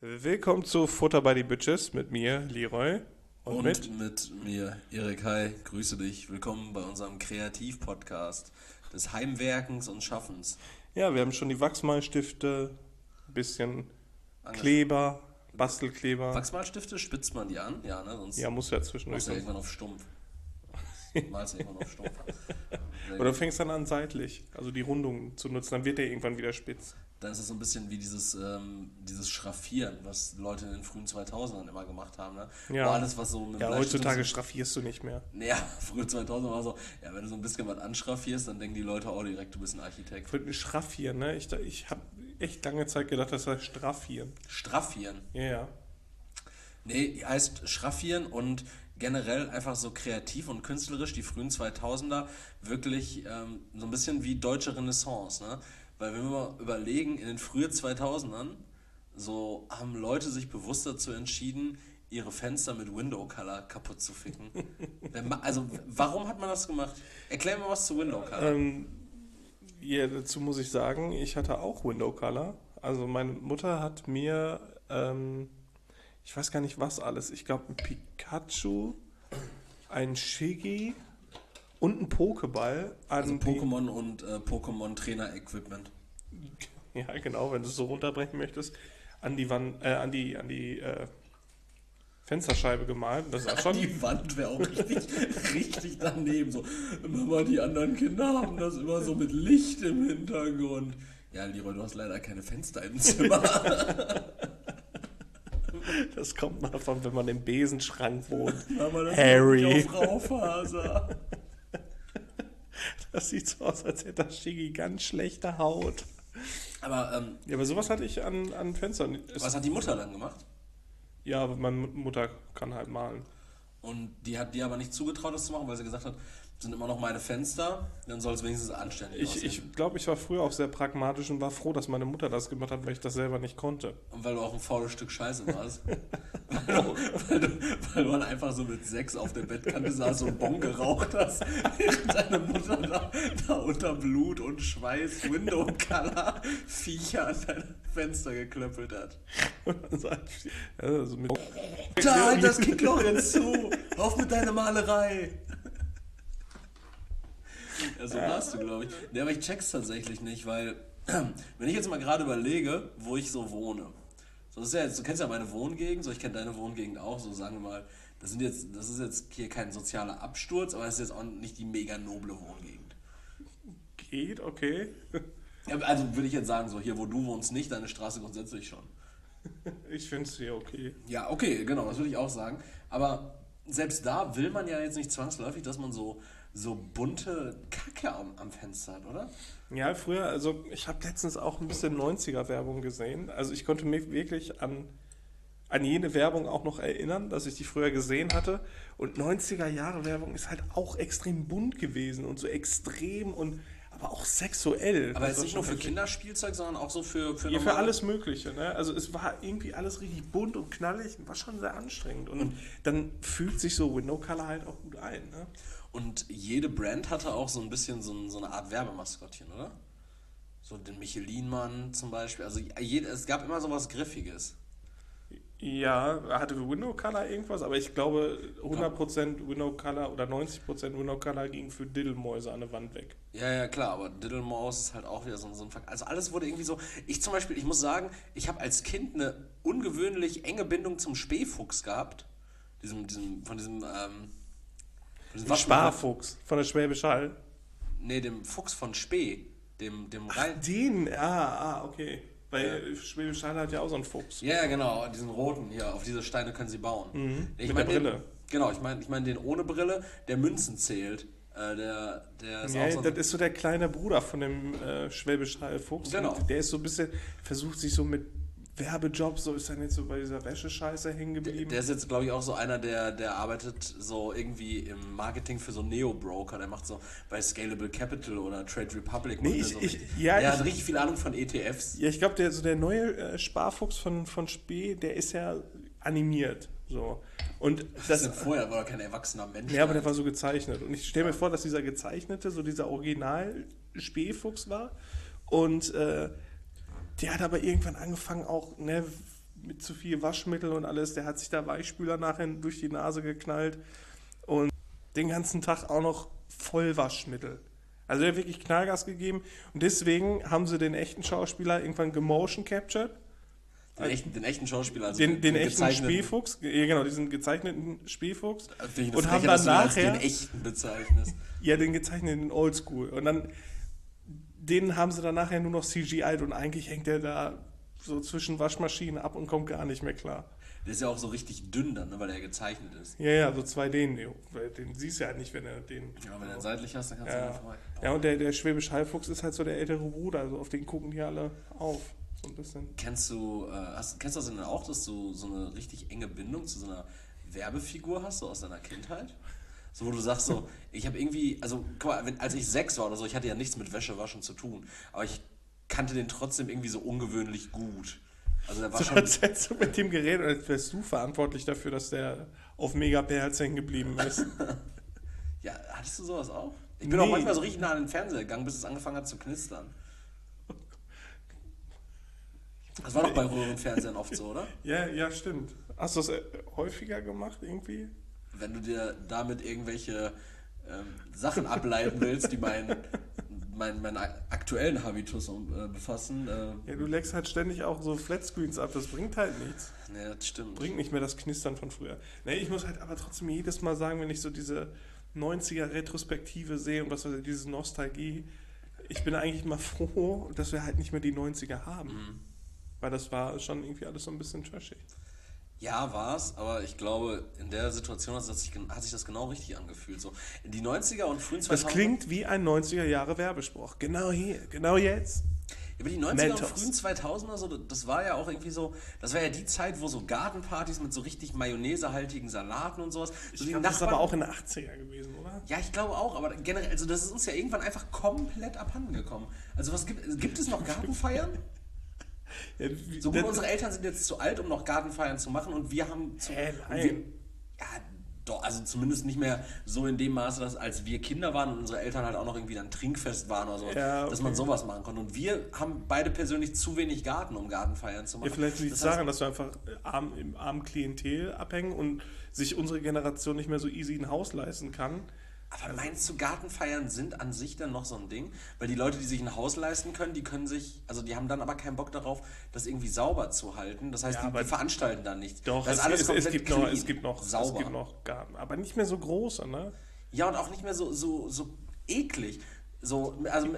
Willkommen zu Futter by the Bitches mit mir, Leroy. Und mit mir, Erik. Hi, grüße dich. Willkommen bei unserem Kreativ-Podcast des Heimwerkens und Schaffens. Ja, wir haben schon die Wachsmalstifte, ein bisschen Kleber, Bastelkleber. Wachsmalstifte, spitzt man die an? Ja, ne? Sonst Ja, muss ja zwischendurch. machst du irgendwann auf stumpf. Malst du irgendwann auf stumpf. Oder fängst dann an seitlich, also die Rundung zu nutzen, dann wird der irgendwann wieder spitz. Dann ist es so ein bisschen wie dieses Schraffieren, was Leute in den frühen 2000ern immer gemacht haben. Ne? Ja. Wo alles, was so mit Ja, Bleistift heutzutage und so, schraffierst du nicht mehr. ja, früher 2000 war so, ja, wenn du so ein bisschen was anschraffierst, dann denken die Leute auch direkt, du bist ein Architekt. Schraffieren, ne? Ich habe echt lange Zeit gedacht, das heißt straffieren. Straffieren? Ja, ja. Nee, heißt schraffieren und generell einfach so kreativ und künstlerisch, die frühen 2000er, wirklich so ein bisschen wie deutsche Renaissance, ne? Weil wenn wir mal überlegen, in den frühen 2000ern, so haben Leute sich bewusst dazu entschieden, ihre Fenster mit Window Color kaputt zu ficken. Also, warum hat man das gemacht? Erklär mir was zu Window Color. Ja, dazu muss ich sagen, ich hatte auch Window Color. Also meine Mutter hat mir, ich weiß gar nicht was alles, ich glaube ein Pikachu, ein Shiggy und ein Pokéball an Also Pokémon und Pokémon-Trainer-Equipment. Ja, genau, wenn du es so runterbrechen möchtest, an die Wand, an die Fensterscheibe gemalt. Das ist auch schon. Die Wand wäre auch richtig daneben. So, Mama, die anderen Kinder haben das immer so mit Licht im Hintergrund. Ja, Leroy, du hast leider keine Fenster im Zimmer. Das kommt davon, wenn man im Besenschrank wohnt. Mama, das Harry. ist auf Raufaser. Das sieht so aus, als hätte das Shiggy ganz schlechte Haut. Aber, Ja, aber sowas hatte ich an Fenstern. was hat die Mutter dann gemacht? Ja, meine Mutter kann halt malen. Und die hat dir aber nicht zugetraut, das zu machen, weil sie gesagt hat, das sind immer noch meine Fenster, dann soll es wenigstens anständig aussehen. Ich glaube, ich war früher auch sehr pragmatisch und war froh, dass meine Mutter das gemacht hat, weil ich das selber nicht konnte. Und weil du auch ein faules Stück Scheiße warst. weil du dann einfach so mit 6 auf der Bettkante saß und Bon geraucht hast, während deine Mutter da unter Blut und Schweiß Window Color Viecher an dein Fenster geklöppelt hat. Also mit Da, halt das Kickloch jetzt zu! Auf mit deiner Malerei! Ja, so warst du, glaube ich. Nee, aber ich check's tatsächlich nicht, weil, wenn ich jetzt mal gerade überlege, wo ich so wohne. So, das ist ja jetzt, du kennst ja meine Wohngegend, so ich kenne deine Wohngegend auch, so sagen wir mal, das ist jetzt hier kein sozialer Absturz, aber es ist jetzt auch nicht die mega noble Wohngegend. geht, okay. Ja, also würde ich jetzt sagen, so hier, wo du wohnst, nicht, deine Straße grundsätzlich schon. Ich finde es hier okay. Ja, okay, genau, das würde ich auch sagen. Aber selbst da will man ja jetzt nicht zwangsläufig, dass man so bunte Kacke am Fenster hat, oder? Ja, früher, also ich habe letztens auch ein bisschen 90er-Werbung gesehen. Also ich konnte mich wirklich an jene Werbung auch noch erinnern, dass ich die früher gesehen hatte. Und 90er-Jahre-Werbung ist halt auch extrem bunt gewesen und so extrem und aber auch sexuell. Aber jetzt nicht nur für Kinderspielzeug, sondern auch so für ja, für alles Mögliche. Ne? Also es war irgendwie alles richtig bunt und knallig und war schon sehr anstrengend. Und dann fühlt sich so Window Color halt auch gut ein. Ne? Und jede Brand hatte auch so ein bisschen so eine Art Werbemaskottchen, oder? So den Michelin-Mann zum Beispiel. Also es gab immer so was Griffiges. Ja, hatte Window Color irgendwas, aber ich glaube 100% Window Color oder 90% Window Color ging für Diddelmäuse an der Wand weg. Ja, klar, aber Diddelmaus ist halt auch wieder so ein Fakt. Also alles wurde irgendwie so. Ich zum Beispiel, ich muss sagen, ich habe als Kind eine ungewöhnlich enge Bindung zum Spähfuchs gehabt. Von diesem Sparfuchs von der Schwäbisch Hall. Nee, dem Fuchs von Spee. Dem Ach, okay. Weil Schwäbisch Hall hat ja auch so einen Fuchs. Ja, genau, diesen roten hier, auf diese Steine können sie bauen. Mit der Brille. Genau, ich meine den ohne Brille, der Münzen zählt. Der ist ja, auch so das ist so der kleine Bruder von dem Schwäbisch Hall Fuchs. Genau. Und der ist so ein bisschen, versucht sich so mit Werbejobs, so ist dann jetzt so bei dieser Wäschescheiße hängen geblieben. Der ist jetzt, glaube ich, auch so einer, der arbeitet so irgendwie im Marketing für so Neo-Broker. Der macht so bei Scalable Capital oder Trade Republic. Nee, der hat richtig viel Ahnung von ETFs. Ja, ich glaube, der neue Sparfuchs von Spee, der ist ja animiert. So. Und vorher war er kein erwachsener Mensch. Ja, aber der war so gezeichnet. Und ich stelle mir vor, dass dieser gezeichnete, so dieser Original-Spähfuchs war. Und der hat aber irgendwann angefangen, auch mit zu viel Waschmittel und alles. Der hat sich da Weichspüler nachher durch die Nase geknallt und den ganzen Tag auch noch voll Waschmittel. Also der hat wirklich Knallgas gegeben und deswegen haben sie den echten Schauspieler irgendwann gemotion captured. Den echten Schauspieler, also den echten Spielfuchs, ja genau, diesen gezeichneten Spielfuchs. Und haben dann nachher den echten bezeichnest. Ja, den gezeichneten Oldschool. Und dann den haben sie dann nachher nur noch CGI'd und eigentlich hängt der da so zwischen Waschmaschinen ab und kommt gar nicht mehr klar. Der ist ja auch so richtig dünn dann, ne, weil er gezeichnet ist. Ja, so 2D. Den siehst du ja nicht, wenn er den... Ja, wenn du ihn seitlich hast, dann kannst du ihn vorbei. Ja, und der Schwäbische Halbfuchs ist halt so der ältere Bruder, also auf den gucken die alle auf. So ein bisschen. Kennst du das denn auch, dass du so eine richtig enge Bindung zu so einer Werbefigur hast, so aus deiner Kindheit? So, wo du sagst so, ich habe irgendwie, also guck mal, als ich 6 war oder so, ich hatte ja nichts mit Wäschewaschen zu tun, aber ich kannte den trotzdem irgendwie so ungewöhnlich gut. Also der war schon... Als hättest du mit dem geredet und als wärst du verantwortlich dafür, dass der auf Megahertz hängen geblieben ist. Ja, hattest du sowas auch? Ich bin auch manchmal so richtig nah an den Fernseher gegangen, bis es angefangen hat zu knistern. Das war doch bei Röhrenfernsehern oft so, oder? Ja, stimmt. Hast du das häufiger gemacht irgendwie? Wenn du dir damit irgendwelche Sachen ableiten willst, die meinen aktuellen Habitus befassen. Ja, du leckst halt ständig auch so Flatscreens ab, das bringt halt nichts. Nee, das stimmt. Bringt nicht mehr das Knistern von früher. Nee, ich muss halt aber trotzdem jedes Mal sagen, wenn ich so diese 90er-Retrospektive sehe und was weiß ich, diese Nostalgie, ich bin eigentlich mal froh, dass wir halt nicht mehr die 90er haben. Mhm. Weil das war schon irgendwie alles so ein bisschen trashig. Ja, war's, aber ich glaube, in der Situation hat sich das genau richtig angefühlt. So, in die 90er und frühen 2000er... Das klingt wie ein 90er-Jahre-Werbespruch. Genau hier, genau jetzt. Aber die 90er und frühen 2000er, so, das war ja auch irgendwie so, das war ja die Zeit, wo so Gartenpartys mit so richtig mayonnaisehaltigen Salaten und sowas. So ich glaube, das ist aber auch in den 80er gewesen, oder? Ja, ich glaube auch, aber generell, also das ist uns ja irgendwann einfach komplett abhanden gekommen. Also gibt es noch Gartenfeiern? Ja, so gut, unsere Eltern sind jetzt zu alt, um noch Gartenfeiern zu machen und wir haben... Also zumindest nicht mehr so in dem Maße, dass als wir Kinder waren und unsere Eltern halt auch noch irgendwie dann Trinkfest waren oder so, dass man sowas machen konnte. Und wir haben beide persönlich zu wenig Garten, um Gartenfeiern zu machen. Ja, vielleicht liegt es daran, dass wir einfach im armen Klientel abhängen und sich unsere Generation nicht mehr so easy ein Haus leisten kann. Aber meinst du, Gartenfeiern sind an sich dann noch so ein Ding? Weil die Leute, die sich ein Haus leisten können, die haben dann aber keinen Bock darauf, das irgendwie sauber zu halten. Das heißt, die veranstalten dann nichts. Doch, das ist alles es gibt noch Garten, aber nicht mehr so große, ne? Ja, und auch nicht mehr so eklig. So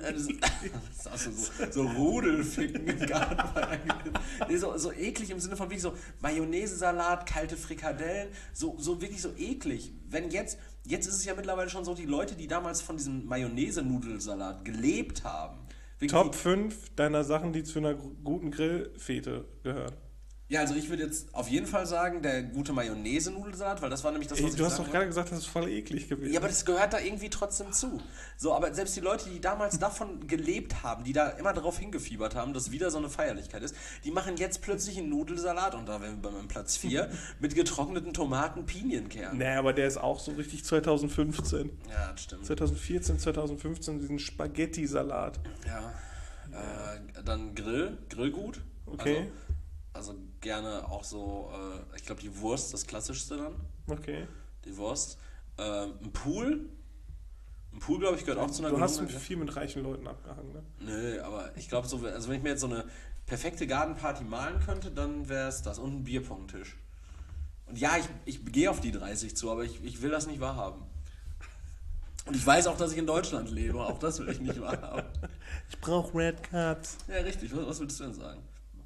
Rudelficken im Garten. Nee, so eklig im Sinne von wirklich so Mayonnaise-Salat, kalte Frikadellen, so wirklich so eklig. Wenn jetzt ist es ja mittlerweile schon so, die Leute, die damals von diesem Mayonnaise-Nudelsalat gelebt haben. Top 5 deiner Sachen, die zu einer guten Grillfete gehören. Ja, also ich würde jetzt auf jeden Fall sagen, der gute Mayonnaise-Nudelsalat, weil das war nämlich das, was du hast doch gerade gesagt, das ist voll eklig gewesen. Ja, aber das gehört da irgendwie trotzdem zu. So, aber selbst die Leute, die damals davon gelebt haben, die da immer darauf hingefiebert haben, dass wieder so eine Feierlichkeit ist, die machen jetzt plötzlich einen Nudelsalat, und da wären wir bei meinem Platz 4, mit getrockneten Tomaten, Pinienkernen. Nee, aber der ist auch so richtig 2015. Ja, das stimmt. 2014, 2015, diesen Spaghetti-Salat. Ja, dann Grillgut. Okay. Also gerne auch so, ich glaube die Wurst, das Klassischste dann. Okay. Die Wurst. Ein Pool. Ein Pool, glaube ich, gehört auch zu einer... Du hast viel mit reichen Leuten abgehangen, ne? Nö, aber ich glaube, also wenn ich mir jetzt so eine perfekte Gartenparty malen könnte, dann wäre es das. Und ein Bierpongtisch. Und ja, ich gehe auf die 30 zu, aber ich will das nicht wahrhaben. Und ich weiß auch, dass ich in Deutschland lebe. Auch das will ich nicht wahrhaben. Ich brauche Red Cards. Ja, richtig. Was würdest du denn sagen?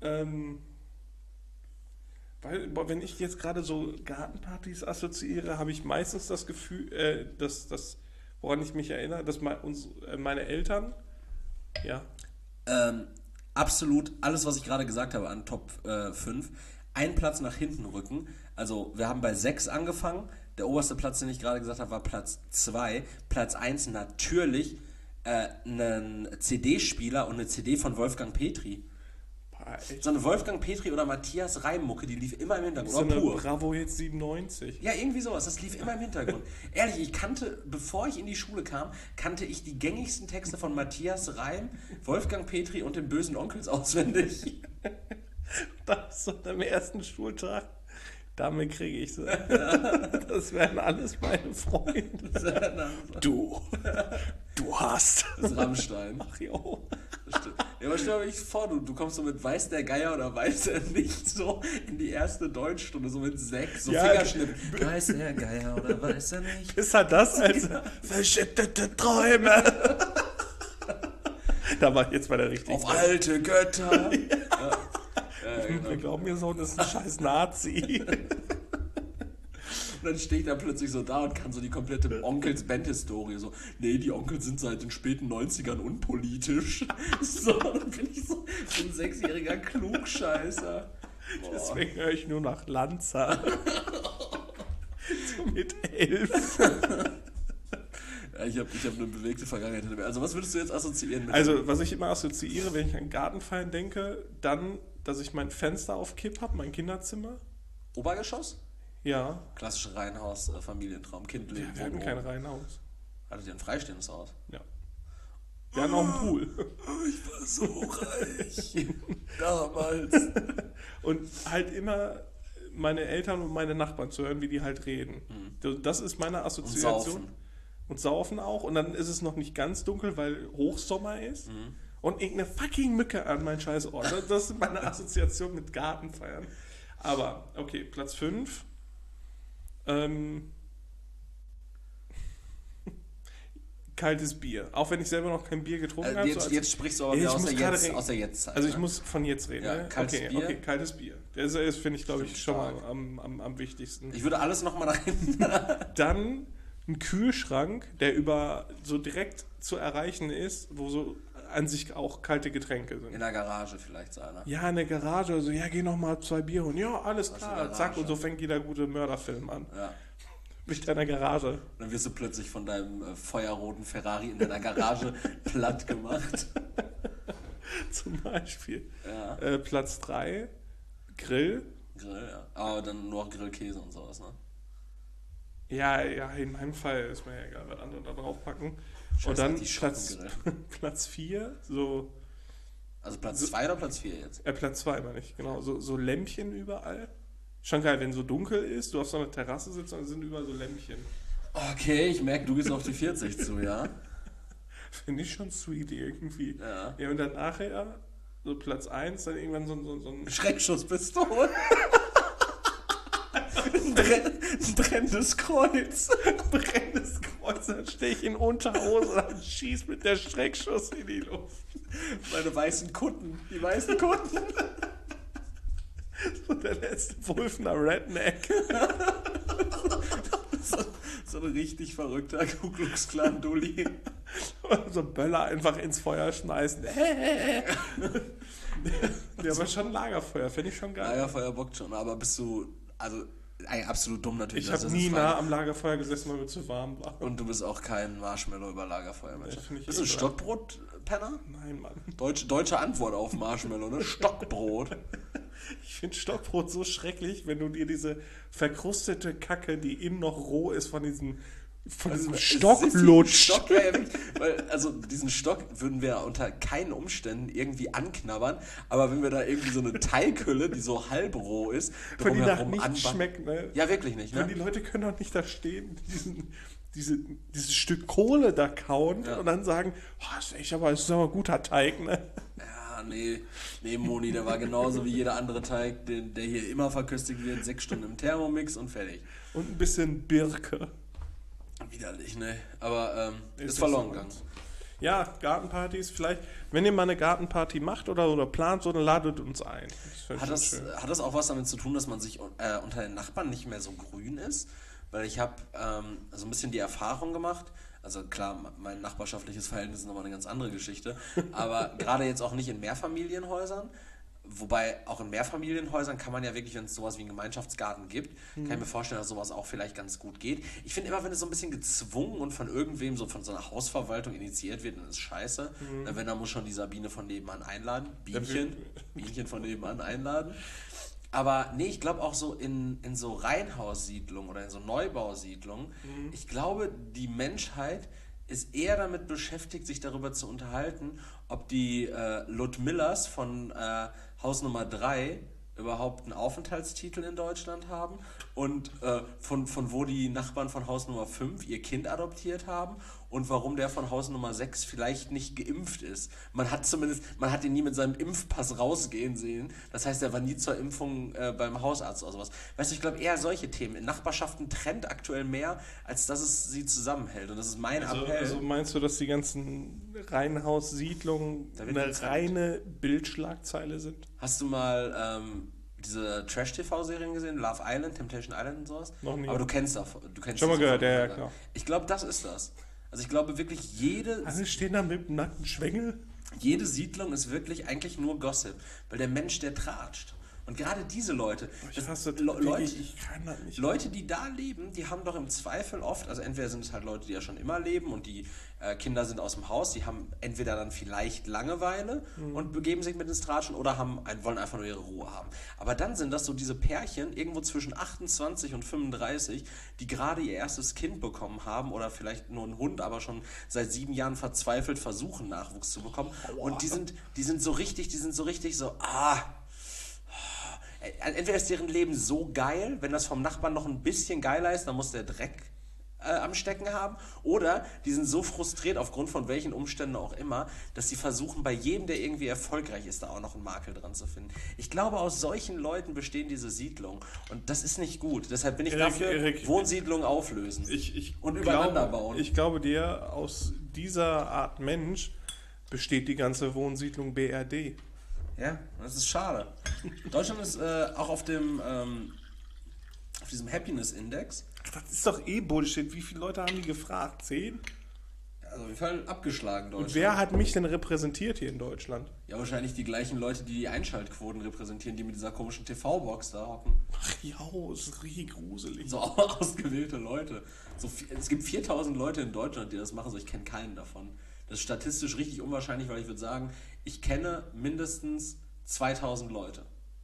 Weil, wenn ich jetzt gerade so Gartenpartys assoziiere, habe ich meistens das Gefühl, dass woran ich mich erinnere, dass meine Eltern, ja. Absolut alles, was ich gerade gesagt habe an Top 5, einen Platz nach hinten rücken. Also wir haben bei 6 angefangen. Der oberste Platz, den ich gerade gesagt habe, war Platz 2. Platz 1 natürlich einen CD-Spieler und eine CD von Wolfgang Petri. So eine Wolfgang Petri oder Matthias Reim-Mucke, die lief immer im Hintergrund. So eine Bravo Hits 97. Ja, irgendwie sowas. Das lief immer im Hintergrund. Ehrlich, bevor ich in die Schule kam, kannte ich die gängigsten Texte von Matthias Reim, Wolfgang Petri und den bösen Onkels auswendig. Da ist so am ersten Schultag, damit kriege ich sie. Das wären alles meine Freunde. Du hast. Das ist Rammstein. Ach jo. Das stimmt. Ja, aber stell dir nicht vor, du kommst so mit weiß der Geier oder weiß er nicht so in die erste Deutschstunde, so mit 6, so Ja, Fingerschnitt. Weiß der Geier oder weiß er nicht? Ist halt das als verschüttete Träume. Da war ich jetzt bei der richtigen. Auf alte Götter. Ja. Wir glauben, ihr Sohn ist ein scheiß Nazi. Und dann stehe ich da plötzlich so da und kann so die komplette Onkels-Band-Historie so, nee, die Onkels sind seit den späten 90ern unpolitisch. So, dann bin ich so ein 6-jähriger Klugscheißer. Boah. Deswegen höre ich nur nach Lanza. So mit 11. Ja, ich hab eine bewegte Vergangenheit hinter mir. Also was würdest du jetzt assoziieren mit... Also, was ich immer assoziiere, wenn ich an Gartenfeiern denke, dann, dass ich mein Fenster auf Kipp habe, mein Kinderzimmer. Obergeschoss? Ja. Klassische Reihenhaus, Familientraum, Kind leben. Wir hatten kein Reihenhaus. Hattet ihr ein freistehendes Haus? Ja. Wir hatten auch einen Pool. Ich war so reich. Damals. Und halt immer meine Eltern und meine Nachbarn zu hören, wie die halt reden. Das ist meine Assoziation. Und saufen auch. Und dann ist es noch nicht ganz dunkel, weil Hochsommer ist. Und irgendeine fucking Mücke an mein scheiß Ort. Das ist meine Assoziation mit Gartenfeiern. Aber, okay, Platz 5. Kaltes Bier. Auch wenn ich selber noch kein Bier getrunken habe. Jetzt sprichst du aber wieder aus der Jetztzeit. Also ich muss von jetzt reden. Ja, ne? kaltes Bier. Okay, kaltes Bier. Das ist, finde ich, glaube ich, schon mal am wichtigsten. Ich würde alles nochmal rein. Dann ein Kühlschrank, der über so direkt zu erreichen ist, wo so an sich auch kalte Getränke sind. In der Garage vielleicht so einer. Ja, in der Garage. Also, ja, geh noch mal 2 Bier holen. Ja, alles klar. Zack, und so fängt jeder gute Mörderfilm an. Ja. Mit deiner Garage. Dann wirst du plötzlich von deinem feuerroten Ferrari in deiner Garage platt gemacht. Zum Beispiel. Ja. Platz 3, Grill. Grill, ja. Aber dann nur Grillkäse und sowas, ne? Ja, in meinem Fall ist mir ja egal, was andere da drauf packen. Scheiße, Und dann die Platz 4, so. Also Platz 2 oder Platz 4 jetzt? Platz 2 meine ich, genau. So Lämpchen überall. Schon geil, wenn so dunkel ist, du auf so einer Terrasse sitzt und sind überall so Lämpchen. Okay, ich merke, du gehst auf die 40 zu, ja? Finde ich schon sweet irgendwie. Ja. Ja, und dann nachher, so Platz 1, dann irgendwann so ein Schreckschusspistole. Ein brennendes Kreuz. brennendes Kreuz, dann stehe ich in Unterhose und schieß mit der Schreckschuss in die Luft. Meine weißen Kutten, die weißen Kutten. So der letzte Wulfener Redneck. So ein richtig verrückter Ku Klux Klan Dulli. So Böller einfach ins Feuer schmeißen. Ja, aber schon Lagerfeuer, finde ich schon geil. Lagerfeuer bockt schon, aber bist du, also absolut dumm natürlich. Ich habe nie nah am Lagerfeuer gesessen, weil mir zu warm war. Und du bist auch kein Marshmallow über Lagerfeuer, Mensch. Bist du ein egal. Stockbrot-Penner? Nein, Mann. Deutsche Antwort auf Marshmallow, ne? Stockbrot. Ich finde Stockbrot so schrecklich, wenn du dir diese verkrustete Kacke, die innen noch roh ist, von diesem Stock lutscht. Stock, ja, weil, also diesen Stock würden wir unter keinen Umständen irgendwie anknabbern, aber wenn wir da irgendwie so eine Teighülle, die so halbroh ist, von die nach nichts schmeckt, ne? Ja, wirklich nicht, ne? Und die Leute können doch nicht da stehen, dieses Stück Kohle da kauen und dann sagen, oh, das ist aber ein guter Teig, ne? Ja, nee, Moni, der war genauso wie jeder andere Teig, der hier immer verköstigt wird, 6 Stunden im Thermomix und fertig. Und ein bisschen Birke. Widerlich, ne? Aber ist verloren gegangen. Ja, Gartenpartys, vielleicht, wenn ihr mal eine Gartenparty macht oder plant, so, dann ladet uns ein. Hat das auch was damit zu tun, dass man sich unter den Nachbarn nicht mehr so grün ist? Weil ich habe so ein bisschen die Erfahrung gemacht, also klar, mein nachbarschaftliches Verhältnis ist nochmal eine ganz andere Geschichte, aber gerade jetzt auch nicht in Mehrfamilienhäusern, wobei auch in Mehrfamilienhäusern kann man ja wirklich, wenn es sowas wie einen Gemeinschaftsgarten gibt, kann ich mir vorstellen, dass sowas auch vielleicht ganz gut geht. Ich finde immer, wenn es so ein bisschen gezwungen und von irgendwem, so von so einer Hausverwaltung initiiert wird, dann ist es scheiße. Wenn, dann muss schon die Sabine von nebenan einladen, Bienchen von nebenan einladen. Aber nee, ich glaube auch so in so Reihenhaussiedlungen oder in so Neubausiedlungen, ich glaube, die Menschheit ist eher damit beschäftigt, sich darüber zu unterhalten, ob die Ludmillas von Haus Nummer 3 überhaupt einen Aufenthaltstitel in Deutschland haben und von wo die Nachbarn von Haus Nummer 5 ihr Kind adoptiert haben und warum der von Haus Nummer 6 vielleicht nicht geimpft ist. Man hat ihn nie mit seinem Impfpass rausgehen sehen. Das heißt, er war nie zur Impfung beim Hausarzt oder sowas. Weißt du, ich glaube eher solche Themen. In Nachbarschaften trennt aktuell mehr, als dass es sie zusammenhält. Und das ist mein Appell. Also meinst du, dass die ganzen Reihenhaussiedlungen eine reine Bildschlagzeile sind? Hast du mal diese Trash-TV-Serien gesehen? Love Island, Temptation Island und sowas? Noch nie. Aber du kennst davon. Schon mal gehört, ja, klar. Ich glaube, das ist das. Also ich glaube wirklich, Alle stehen da mit dem nackten Schwengel? jede Siedlung ist wirklich eigentlich nur Gossip. Weil der Mensch, der tratscht. Und gerade diese Leute, Ich kann das nicht. Leute, die da leben, die haben doch im Zweifel oft, also entweder sind es halt Leute, die ja schon immer leben und die Kinder sind aus dem Haus, die haben entweder dann vielleicht Langeweile und begeben sich mit ins Tratschen oder wollen einfach nur ihre Ruhe haben. Aber dann sind das so diese Pärchen irgendwo zwischen 28 und 35, die gerade ihr erstes Kind bekommen haben oder vielleicht nur einen Hund, aber schon seit 7 Jahren verzweifelt versuchen, Nachwuchs zu bekommen. Und die sind so richtig so, entweder ist deren Leben so geil, wenn das vom Nachbarn noch ein bisschen geiler ist, dann muss der Dreck am Stecken haben. Oder die sind so frustriert, aufgrund von welchen Umständen auch immer, dass sie versuchen, bei jedem, der irgendwie erfolgreich ist, da auch noch einen Makel dran zu finden. Ich glaube, aus solchen Leuten bestehen diese Siedlungen. Und das ist nicht gut. Deshalb bin ich dafür, Wohnsiedlungen auflösen und übereinander bauen. Ich glaube dir, aus dieser Art Mensch besteht die ganze Wohnsiedlung BRD. Ja, das ist schade. Deutschland ist auch auf diesem Happiness-Index. Das ist doch Bullshit. Wie viele Leute haben die gefragt? 10? Also auf jeden Fall abgeschlagen, Deutschland. Und wer hat mich denn repräsentiert hier in Deutschland? Ja, wahrscheinlich die gleichen Leute, die die Einschaltquoten repräsentieren, die mit dieser komischen TV-Box da hocken. Ach ja, das ist richtig gruselig. So ausgewählte Leute. Es gibt 4000 Leute in Deutschland, die das machen, so ich kenne keinen davon. Das ist statistisch richtig unwahrscheinlich, weil ich würde sagen, ich kenne mindestens 2000 Leute.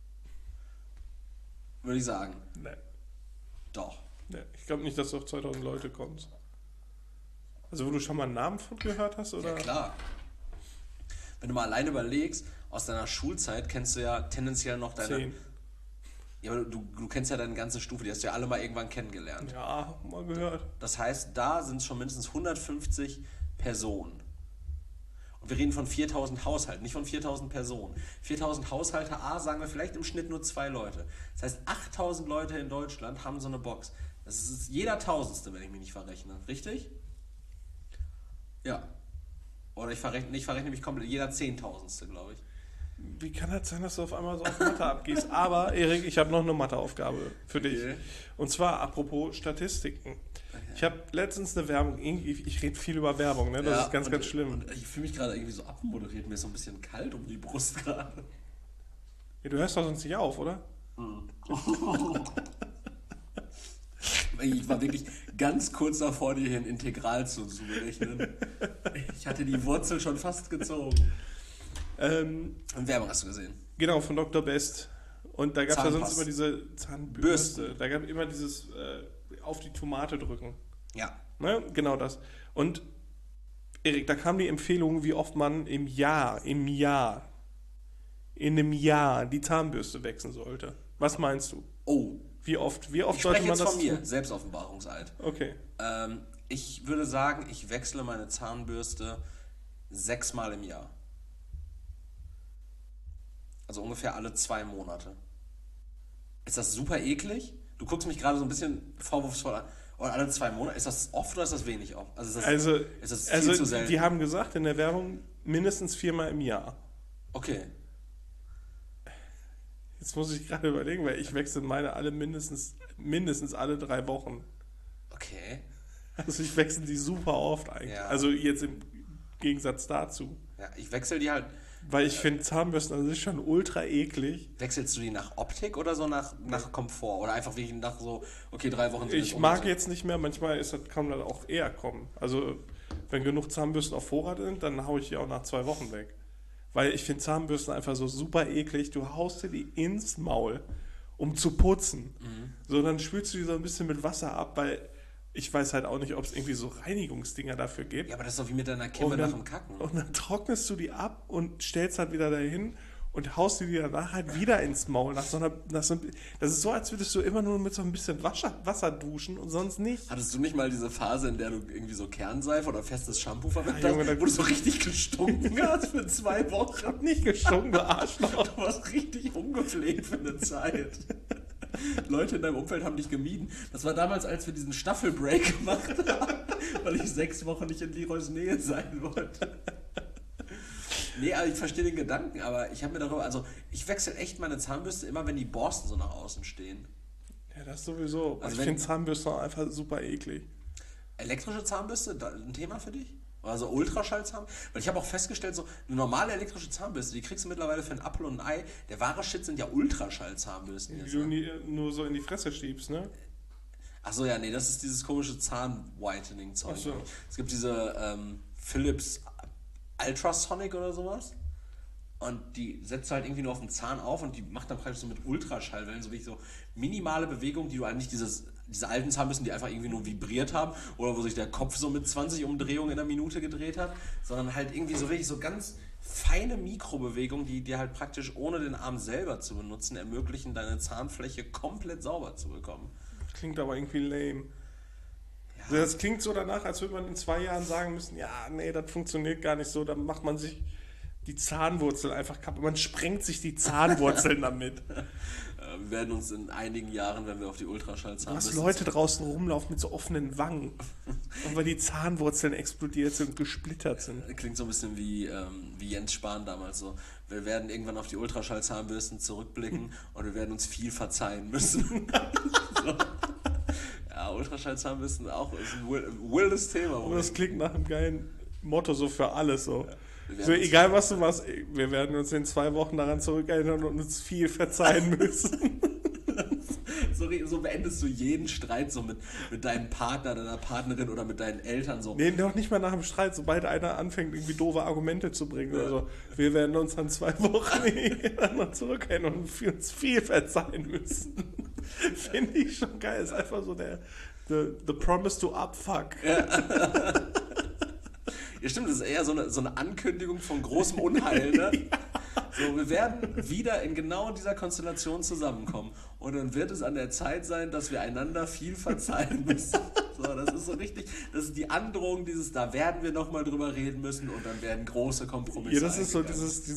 Würde ich sagen. Nee. Doch. Nee, ich glaube nicht, dass du auf 2000 Leute kommst. Also wo du schon mal einen Namen von gehört hast? Oder? Ja, klar. Wenn du mal alleine überlegst, aus deiner Schulzeit kennst du ja tendenziell noch deine... 10. Ja, aber du kennst ja deine ganze Stufe, die hast du ja alle mal irgendwann kennengelernt. Ja, mal gehört. Das heißt, da sind es schon mindestens 150 Personen. Und wir reden von 4000 Haushalten, nicht von 4000 Personen. 4000 Haushalte, sagen wir vielleicht im Schnitt nur 2 Leute. Das heißt, 8000 Leute in Deutschland haben so eine Box. Das ist jeder Tausendste, wenn ich mich nicht verrechne. Richtig? Ja. Oder ich verrechne mich komplett, jeder Zehntausendste, glaube ich. Wie kann das sein, dass du auf einmal so auf Mathe abgehst? Aber, Erik, ich habe noch eine Matheaufgabe für dich. Okay. Und zwar apropos Statistiken. Ich habe letztens eine Werbung, ich rede viel über Werbung, ne? Das ist ganz schlimm. Und ich fühle mich gerade irgendwie so abmoderiert, mir ist so ein bisschen kalt um die Brust gerade. Ja, du hörst doch sonst nicht auf, oder? Ich war wirklich ganz kurz davor, dir hier ein Integral zu berechnen. Ich hatte die Wurzel schon fast gezogen. Und Werbung hast du gesehen? Genau, von Dr. Best. Und da gab es ja sonst immer diese Zahnbürste. Da gab es immer dieses auf die Tomate drücken. Ja. Ne? Genau das. Und Erik, da kam die Empfehlung, wie oft man in einem Jahr die Zahnbürste wechseln sollte. Was meinst du? Oh. Wie oft Ich sollte spreche man jetzt das von mir, tun? Selbstoffenbarungseid. Okay. Ich würde sagen, ich wechsle meine Zahnbürste 6-mal im Jahr. Also ungefähr alle 2 Monate. Ist das super eklig? Du guckst mich gerade so ein bisschen vorwurfsvoll an. Oder alle 2 Monate? Ist das oft oder ist das wenig oft? Ist das viel zu selten? Die haben gesagt in der Werbung mindestens 4-mal im Jahr. Okay. Jetzt muss ich gerade überlegen, weil ich wechsle meine alle mindestens alle 3 Wochen. Okay. Also ich wechsle die super oft eigentlich. Ja. Also jetzt im Gegensatz dazu. Ja, ich wechsle die halt. Weil ich finde Zahnbürsten an sich schon ultra eklig. Wechselst du die nach Optik oder so nach Komfort? Oder einfach wie nach so, okay, 3 Wochen sind Ich mag jetzt nicht mehr, manchmal kann das auch eher kommen. Also wenn genug Zahnbürsten auf Vorrat sind, dann haue ich die auch nach 2 Wochen weg. Weil ich finde Zahnbürsten einfach so super eklig. Du haust dir die ins Maul, um zu putzen. So, dann spülst du die so ein bisschen mit Wasser ab, weil ich weiß halt auch nicht, ob es irgendwie so Reinigungsdinger dafür gibt. Ja, aber das ist doch wie mit deiner Kimme nach dem Kacken. Und dann trocknest du die ab und stellst halt wieder dahin und haust die danach halt wieder ins Maul. Das ist so, als würdest du immer nur mit so ein bisschen Wasser duschen und sonst nicht. Hattest du nicht mal diese Phase, in der du irgendwie so Kernseife oder festes Shampoo verwendet Junge, hast, wo du so richtig gestunken hast für 2 Wochen? Ich hab nicht gestunken, du Arschloch. Du warst richtig ungepflegt für eine Zeit. Leute in deinem Umfeld haben dich gemieden. Das war damals, als wir diesen Staffelbreak gemacht haben, weil ich 6 Wochen nicht in Leroys Nähe sein wollte. Nee, aber ich verstehe den Gedanken, aber ich habe mir darüber, also ich wechsle echt meine Zahnbürste immer, wenn die Borsten so nach außen stehen. Ja, das sowieso. Also ich finde Zahnbürste einfach super eklig. Elektrische Zahnbürste, ein Thema für dich? Also Ultraschallzahnbürste? Weil ich habe auch festgestellt, so eine normale elektrische Zahnbürste, die kriegst du mittlerweile für einen Apfel und ein Ei. Der wahre Shit sind ja Ultraschallzahnbürsten Die jetzt. du nur so in die Fresse schiebst, ne? Achso, ja, nee, das ist dieses komische Zahn-Whitening-Zeug. Ach so. Es gibt diese Philips Ultrasonic oder sowas. Und die setzt du halt irgendwie nur auf den Zahn auf und die macht dann praktisch so mit Ultraschallwellen so wirklich so minimale Bewegungen, die du eigentlich diese alten Zahnbürsten, die einfach irgendwie nur vibriert haben oder wo sich der Kopf so mit 20 Umdrehungen in der Minute gedreht hat, sondern halt irgendwie so wirklich so ganz feine Mikrobewegungen, die dir halt praktisch ohne den Arm selber zu benutzen ermöglichen, deine Zahnfläche komplett sauber zu bekommen. Klingt aber irgendwie lame. Ja. Also das klingt so danach, als würde man in 2 Jahren sagen müssen, ja, nee, das funktioniert gar nicht so, dann macht man sich die Zahnwurzel einfach kaputt. Man sprengt sich die Zahnwurzeln damit. Wir werden uns in einigen Jahren, wenn wir auf die Ultraschallzahnbürste... Du hast Leute draußen rumlaufen mit so offenen Wangen. Und weil die Zahnwurzeln explodiert sind und gesplittert sind. Klingt so ein bisschen wie Jens Spahn damals so. Wir werden irgendwann auf die Ultraschallzahnbürsten zurückblicken und wir werden uns viel verzeihen müssen. So. Ja, Ultraschallzahnbürsten auch ist ein wildes Thema. Aber das klingt nach einem geilen Motto so für alles so. Ja. So, egal was du machst, wir werden uns in 2 Wochen daran zurückerinnern und uns viel verzeihen müssen. So beendest du jeden Streit so mit deinem Partner, deiner Partnerin oder mit deinen Eltern so. Nee, doch nicht mal nach dem Streit, sobald einer anfängt, irgendwie doofe Argumente zu bringen. Ja. Also, wir werden uns an 2 Wochen noch zurückerinnern und uns viel verzeihen müssen. Finde ich schon geil. Ist einfach so the promise to upfuck. Ja. Ja, stimmt, das ist eher so eine Ankündigung von großem Unheil, ne? Ja. So, wir werden wieder in genau dieser Konstellation zusammenkommen. Und dann wird es an der Zeit sein, dass wir einander viel verzeihen müssen. So, das ist so richtig, das ist die Androhung da werden wir nochmal drüber reden müssen und dann werden große Kompromisse. Ja, das ist so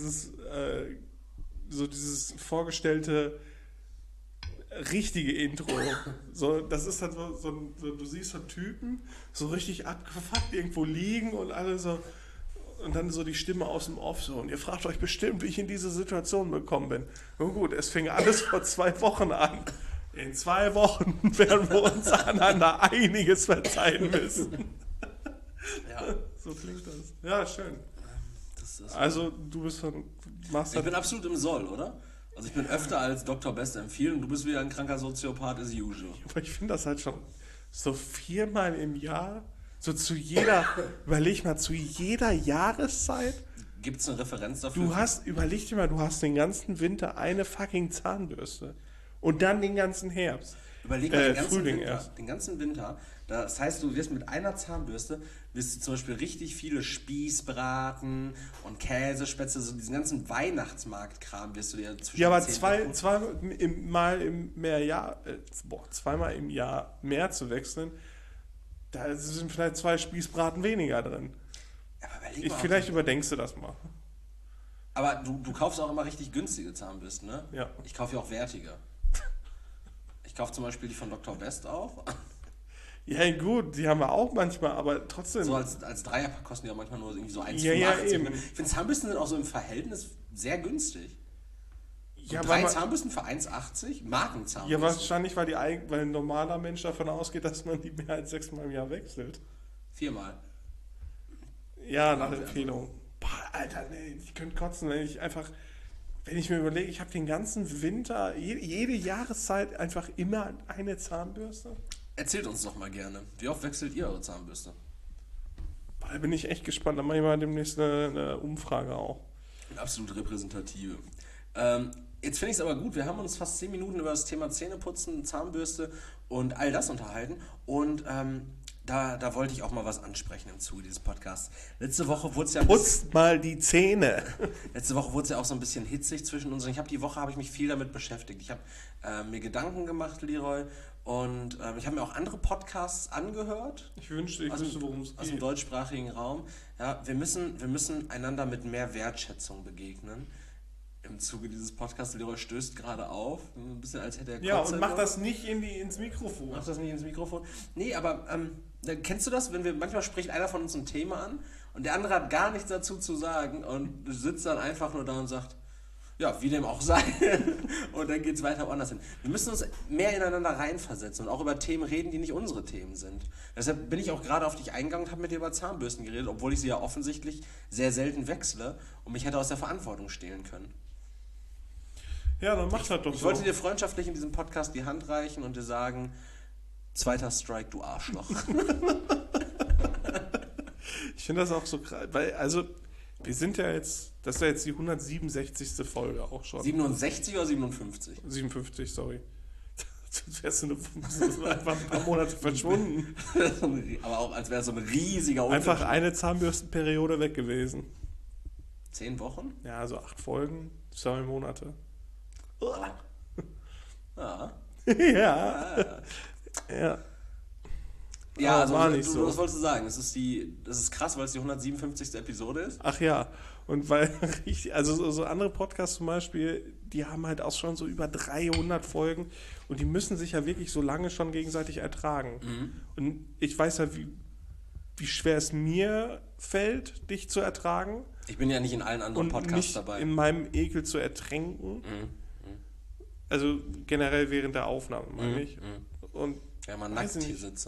dieses vorgestellte richtige Intro. So, das ist dann so du siehst so Typen, so richtig abgefuckt irgendwo liegen und alle so, und dann so die Stimme aus dem Off so, und ihr fragt euch bestimmt, wie ich in diese Situation gekommen bin. Nun gut, es fing alles vor 2 Wochen an. In 2 Wochen werden wir uns aneinander einiges verzeihen müssen. Ja. So klingt das. Ja, schön. Das also, du bist Ich bin absolut im Soll, oder? Also ich bin öfter als Dr. Best empfehlen und du bist wieder ein kranker Soziopath as usual. Aber ich finde das halt schon so 4-mal im Jahr, so überleg mal, zu jeder Jahreszeit. Gibt es eine Referenz dafür? Überleg dir mal, du hast den ganzen Winter eine fucking Zahnbürste. Und dann den ganzen Herbst. Überleg mal, den ganzen Winter. Das heißt, du wirst mit einer Zahnbürste zum Beispiel richtig viele Spießbraten und Käsespätzle, so diesen ganzen Weihnachtsmarktkram wirst du dir zwischen. Ja, aber zweimal im Jahr mehr zu wechseln, da sind vielleicht 2 Spießbraten weniger drin. Aber vielleicht überdenkst du das mal. Aber du kaufst auch immer richtig günstige Zahnbürsten, ne? Ja. Ich kaufe ja auch wertige. Ich kaufe zum Beispiel die von Dr. Best auch. Ja gut, die haben wir auch manchmal, aber trotzdem. So als Dreierpack kosten die ja manchmal nur irgendwie so 1,85. Ja, eben. Ich finde, Zahnbürsten sind auch so im Verhältnis sehr günstig. So ja, 3 Zahnbürsten für 1,80? Markenzahnbürsten. Ja, wahrscheinlich, weil ein normaler Mensch davon ausgeht, dass man die mehr als 6-mal im Jahr wechselt. 4-mal. Ja, nach Empfehlung. Boah, Alter, nee, ich könnte kotzen, wenn ich mir überlege, ich habe den ganzen Winter, jede Jahreszeit einfach immer eine Zahnbürste. Erzählt uns doch mal gerne, wie oft wechselt ihr eure Zahnbürste? Boah, da bin ich echt gespannt, dann mache ich mal demnächst eine Umfrage auch. Eine absolut repräsentative. Jetzt finde ich es aber gut, wir haben uns fast 10 Minuten über das Thema Zähneputzen, Zahnbürste und all das unterhalten und da wollte ich auch mal was ansprechen im Zuge dieses Podcasts. Letzte Woche wurde es ja Putzt mal die Zähne. Letzte Woche wurde es ja auch so ein bisschen hitzig zwischen uns und die Woche habe ich mich viel damit beschäftigt. Ich habe mir Gedanken gemacht, Leroy, und ich habe mir auch andere Podcasts angehört. Ich wünschte, ich wüsste, worum es geht. Aus dem deutschsprachigen Raum. Ja, wir müssen einander mit mehr Wertschätzung begegnen. Im Zuge dieses Podcasts, Leroy stößt gerade auf, ein bisschen als hätte er Ja, und macht das nicht ins Mikrofon. Mach das nicht ins Mikrofon. Nee, aber kennst du das, wenn manchmal spricht einer von uns ein Thema an und der andere hat gar nichts dazu zu sagen und sitzt dann einfach nur da und sagt, ja, wie dem auch sei. Und dann geht es weiter woanders hin. Wir müssen uns mehr ineinander reinversetzen und auch über Themen reden, die nicht unsere Themen sind. Deshalb bin ich auch gerade auf dich eingegangen und habe mit dir über Zahnbürsten geredet, obwohl ich sie ja offensichtlich sehr selten wechsle und mich hätte aus der Verantwortung stehlen können. Ja, dann mach das doch so. Ich wollte dir freundschaftlich in diesem Podcast die Hand reichen und dir sagen, zweiter Strike, du Arschloch. Ich finde das auch so krass, weil, also, wir sind ja jetzt, das ist ja jetzt die 167. Folge auch schon. 67 oder 57? 57, sorry. Jetzt wärst du einfach ein paar Monate verschwunden. Aber auch als wäre es so ein riesiger Unterschied. Einfach eine Zahnbürstenperiode weg gewesen. 10 Wochen? Ja, so 8 Folgen, 2 Monate. Ja. Ja. Ja. Ja, also war nicht so. Was wolltest du sagen? Das ist krass, weil es die 157. Episode ist. Ach ja, und weil, also so andere Podcasts zum Beispiel, die haben halt auch schon so über 300 Folgen und die müssen sich ja wirklich so lange schon gegenseitig ertragen. Mhm. Und ich weiß ja, wie schwer es mir fällt, dich zu ertragen. Ich bin ja nicht in allen anderen und Podcasts nicht dabei. in meinem Ekel zu ertränken. Also generell während der Aufnahme, meine ich. Und ja, man nackt hier sitze.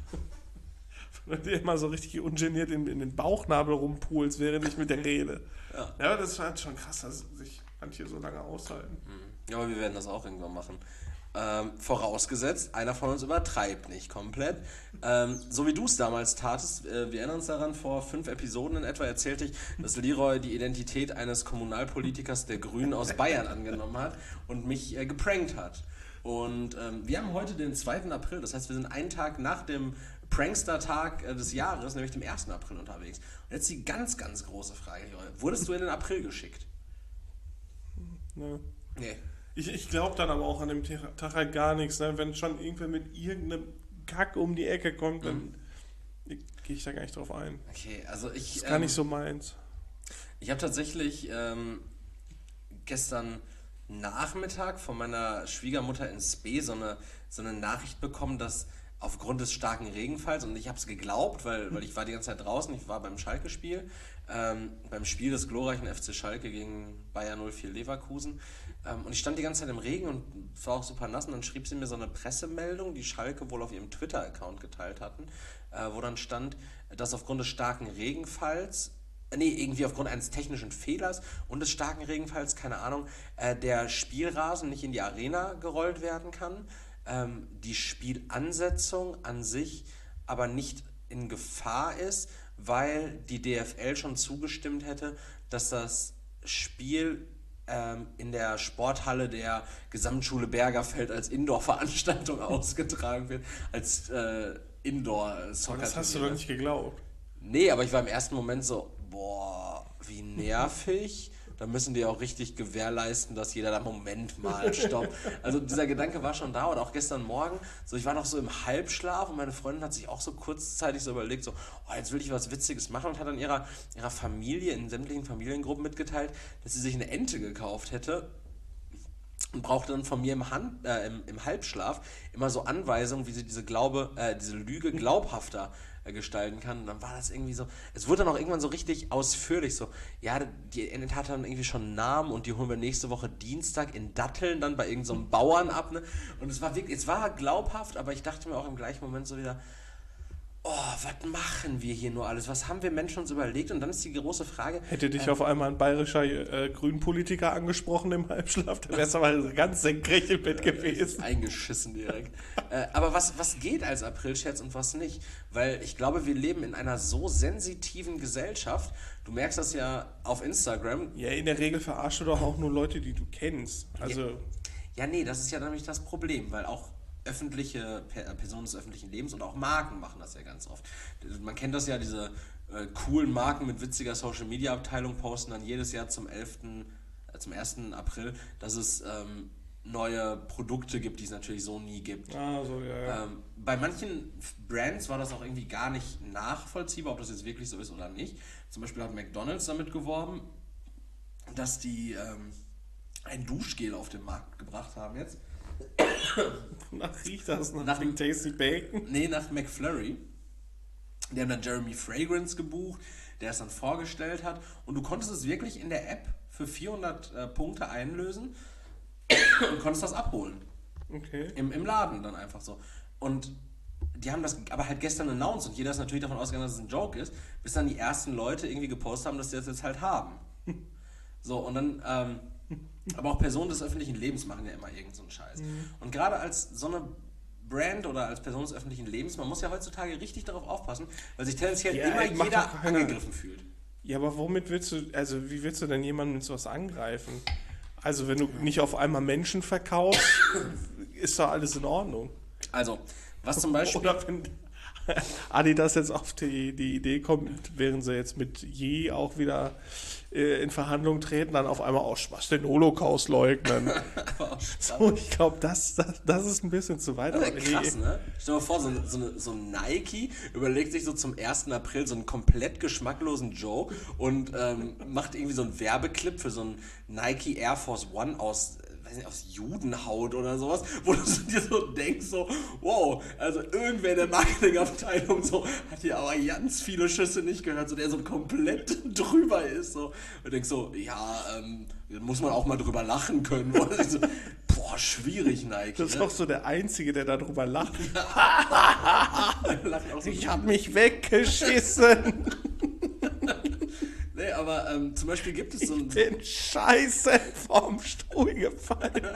Und dir immer so richtig ungeniert in den Bauchnabel rumpulst, während ich mit der rede. Ja, das ist halt schon krass, dass sich manche so lange aushalten. Ja, aber wir werden das auch irgendwann machen. Vorausgesetzt, einer von uns übertreibt nicht komplett. So wie du es damals tatest, wir erinnern uns daran, vor 5 Episoden in etwa erzählte ich, dass Leroy die Identität eines Kommunalpolitikers der Grünen aus Bayern angenommen hat und mich geprankt hat. Und wir haben heute den 2. April, das heißt, wir sind einen Tag nach dem Prankster-Tag des Jahres, nämlich dem 1. April unterwegs. Und jetzt die ganz, ganz große Frage, Leroy. Wurdest du in den April geschickt? Ne. Nee. Ich glaube dann aber auch an dem Tag halt gar nichts. Ne? Wenn schon irgendwer mit irgendeinem Kack um die Ecke kommt, dann gehe ich da gar nicht drauf ein. Okay, also das ist gar nicht so meins. Ich habe tatsächlich gestern Nachmittag von meiner Schwiegermutter in Spee so eine Nachricht bekommen, dass aufgrund des starken Regenfalls, und ich habe es geglaubt, weil ich war die ganze Zeit draußen, ich war beim Schalke-Spiel, beim Spiel des glorreichen FC Schalke gegen Bayer 04 Leverkusen, und ich stand die ganze Zeit im Regen und war auch super nass, und dann schrieb sie mir so eine Pressemeldung, die Schalke wohl auf ihrem Twitter-Account geteilt hatten, wo dann stand, dass aufgrund des starken Regenfalls, irgendwie aufgrund eines technischen Fehlers und des starken Regenfalls, keine Ahnung, der Spielrasen nicht in die Arena gerollt werden kann, die Spielansetzung an sich aber nicht in Gefahr ist, weil die DFL schon zugestimmt hätte, dass das Spiel in der Sporthalle der Gesamtschule Bergerfeld als Indoor-Veranstaltung ausgetragen wird, als Indoor-Soccer. Das hast du doch nicht geglaubt. Nee, aber ich war im ersten Moment so, boah, wie nervig. Da müssen die auch richtig gewährleisten, dass jeder da Moment mal stoppt. Also dieser Gedanke war schon da, oder auch gestern Morgen. So, ich war noch so im Halbschlaf und meine Freundin hat sich auch so kurzzeitig so überlegt, so, oh, jetzt will ich was Witziges machen, und hat dann ihrer Familie in sämtlichen Familiengruppen mitgeteilt, dass sie sich eine Ente gekauft hätte und brauchte dann von mir im Halbschlaf immer so Anweisungen, wie sie diese Lüge glaubhafter gestalten kann. Und dann war das irgendwie so, es wurde dann auch irgendwann so richtig ausführlich so, ja, die Ente hat dann irgendwie schon einen Namen und die holen wir nächste Woche Dienstag in Datteln dann bei irgendeinem so Bauern ab, ne? Und es war wirklich, es war glaubhaft, aber ich dachte mir auch im gleichen Moment so wieder, oh, was machen wir hier nur alles? Was haben wir Menschen uns überlegt? Und dann ist die große Frage... Hätte dich auf einmal ein bayerischer Grünpolitiker angesprochen im Halbschlaf, dann wärst du aber ganz senkrecht im Bett gewesen. Eingeschissen direkt. Aber was geht als Aprilscherz und was nicht? Weil ich glaube, wir leben in einer so sensitiven Gesellschaft. Du merkst das ja auf Instagram. Ja, in der Regel verarschst du doch auch nur Leute, die du kennst. Also... Ja, nee, das ist ja nämlich das Problem, weil auch Personen des öffentlichen Lebens und auch Marken machen das ja ganz oft. Man kennt das ja, diese coolen Marken mit witziger Social-Media-Abteilung posten dann jedes Jahr zum 1. April, dass es neue Produkte gibt, die es natürlich so nie gibt. Ah, so, ja. Bei manchen Brands war das auch irgendwie gar nicht nachvollziehbar, ob das jetzt wirklich so ist oder nicht. Zum Beispiel hat McDonald's damit geworben, dass die ein Duschgel auf den Markt gebracht haben jetzt. Wonach riecht das? Nach Big Tasty Bacon? Nee, nach McFlurry. Die haben dann Jeremy Fragrance gebucht, der es dann vorgestellt hat. Und du konntest es wirklich in der App für 400 Punkte einlösen und konntest das abholen. Okay. Im Laden dann einfach so. Und die haben das aber halt gestern announced und jeder ist natürlich davon ausgegangen, dass es ein Joke ist, bis dann die ersten Leute irgendwie gepostet haben, dass sie das jetzt halt haben. So, und dann... aber auch Personen des öffentlichen Lebens machen ja immer irgend so einen Scheiß. Und gerade als so eine Brand oder als Person des öffentlichen Lebens, man muss ja heutzutage richtig darauf aufpassen, weil sich tendenziell immer jeder angegriffen fühlt. Ja, aber womit wie willst du denn jemanden mit sowas angreifen? Also wenn du nicht auf einmal Menschen verkaufst, ist doch alles in Ordnung. Also, was zum Beispiel... Oder wenn Adidas jetzt auf die Idee kommt, während sie jetzt mit Je auch wieder in Verhandlungen treten, dann auf einmal auch Spaß den Holocaust leugnen. So, ich glaube, das ist ein bisschen zu weit. Das ist ja krass, ne? Stell dir mal vor, so ein Nike überlegt sich so zum 1. April so einen komplett geschmacklosen Joke und macht irgendwie so einen Werbeclip für so einen Nike Air Force One aus Judenhaut oder sowas, wo du dir so denkst, so, wow, also irgendwer in der Marketingabteilung so, hat hier aber ganz viele Schüsse nicht gehört, so der so komplett drüber ist, so, und denkst so, ja, muss man auch mal drüber lachen können, so, boah, schwierig, Nike. Das ist doch so der Einzige, der darüber lacht. Lacht auch so ich hab mich weggeschissen. Nee, aber zum Beispiel gibt es so ein... Ich bin scheiße vom Stuhl gefallen.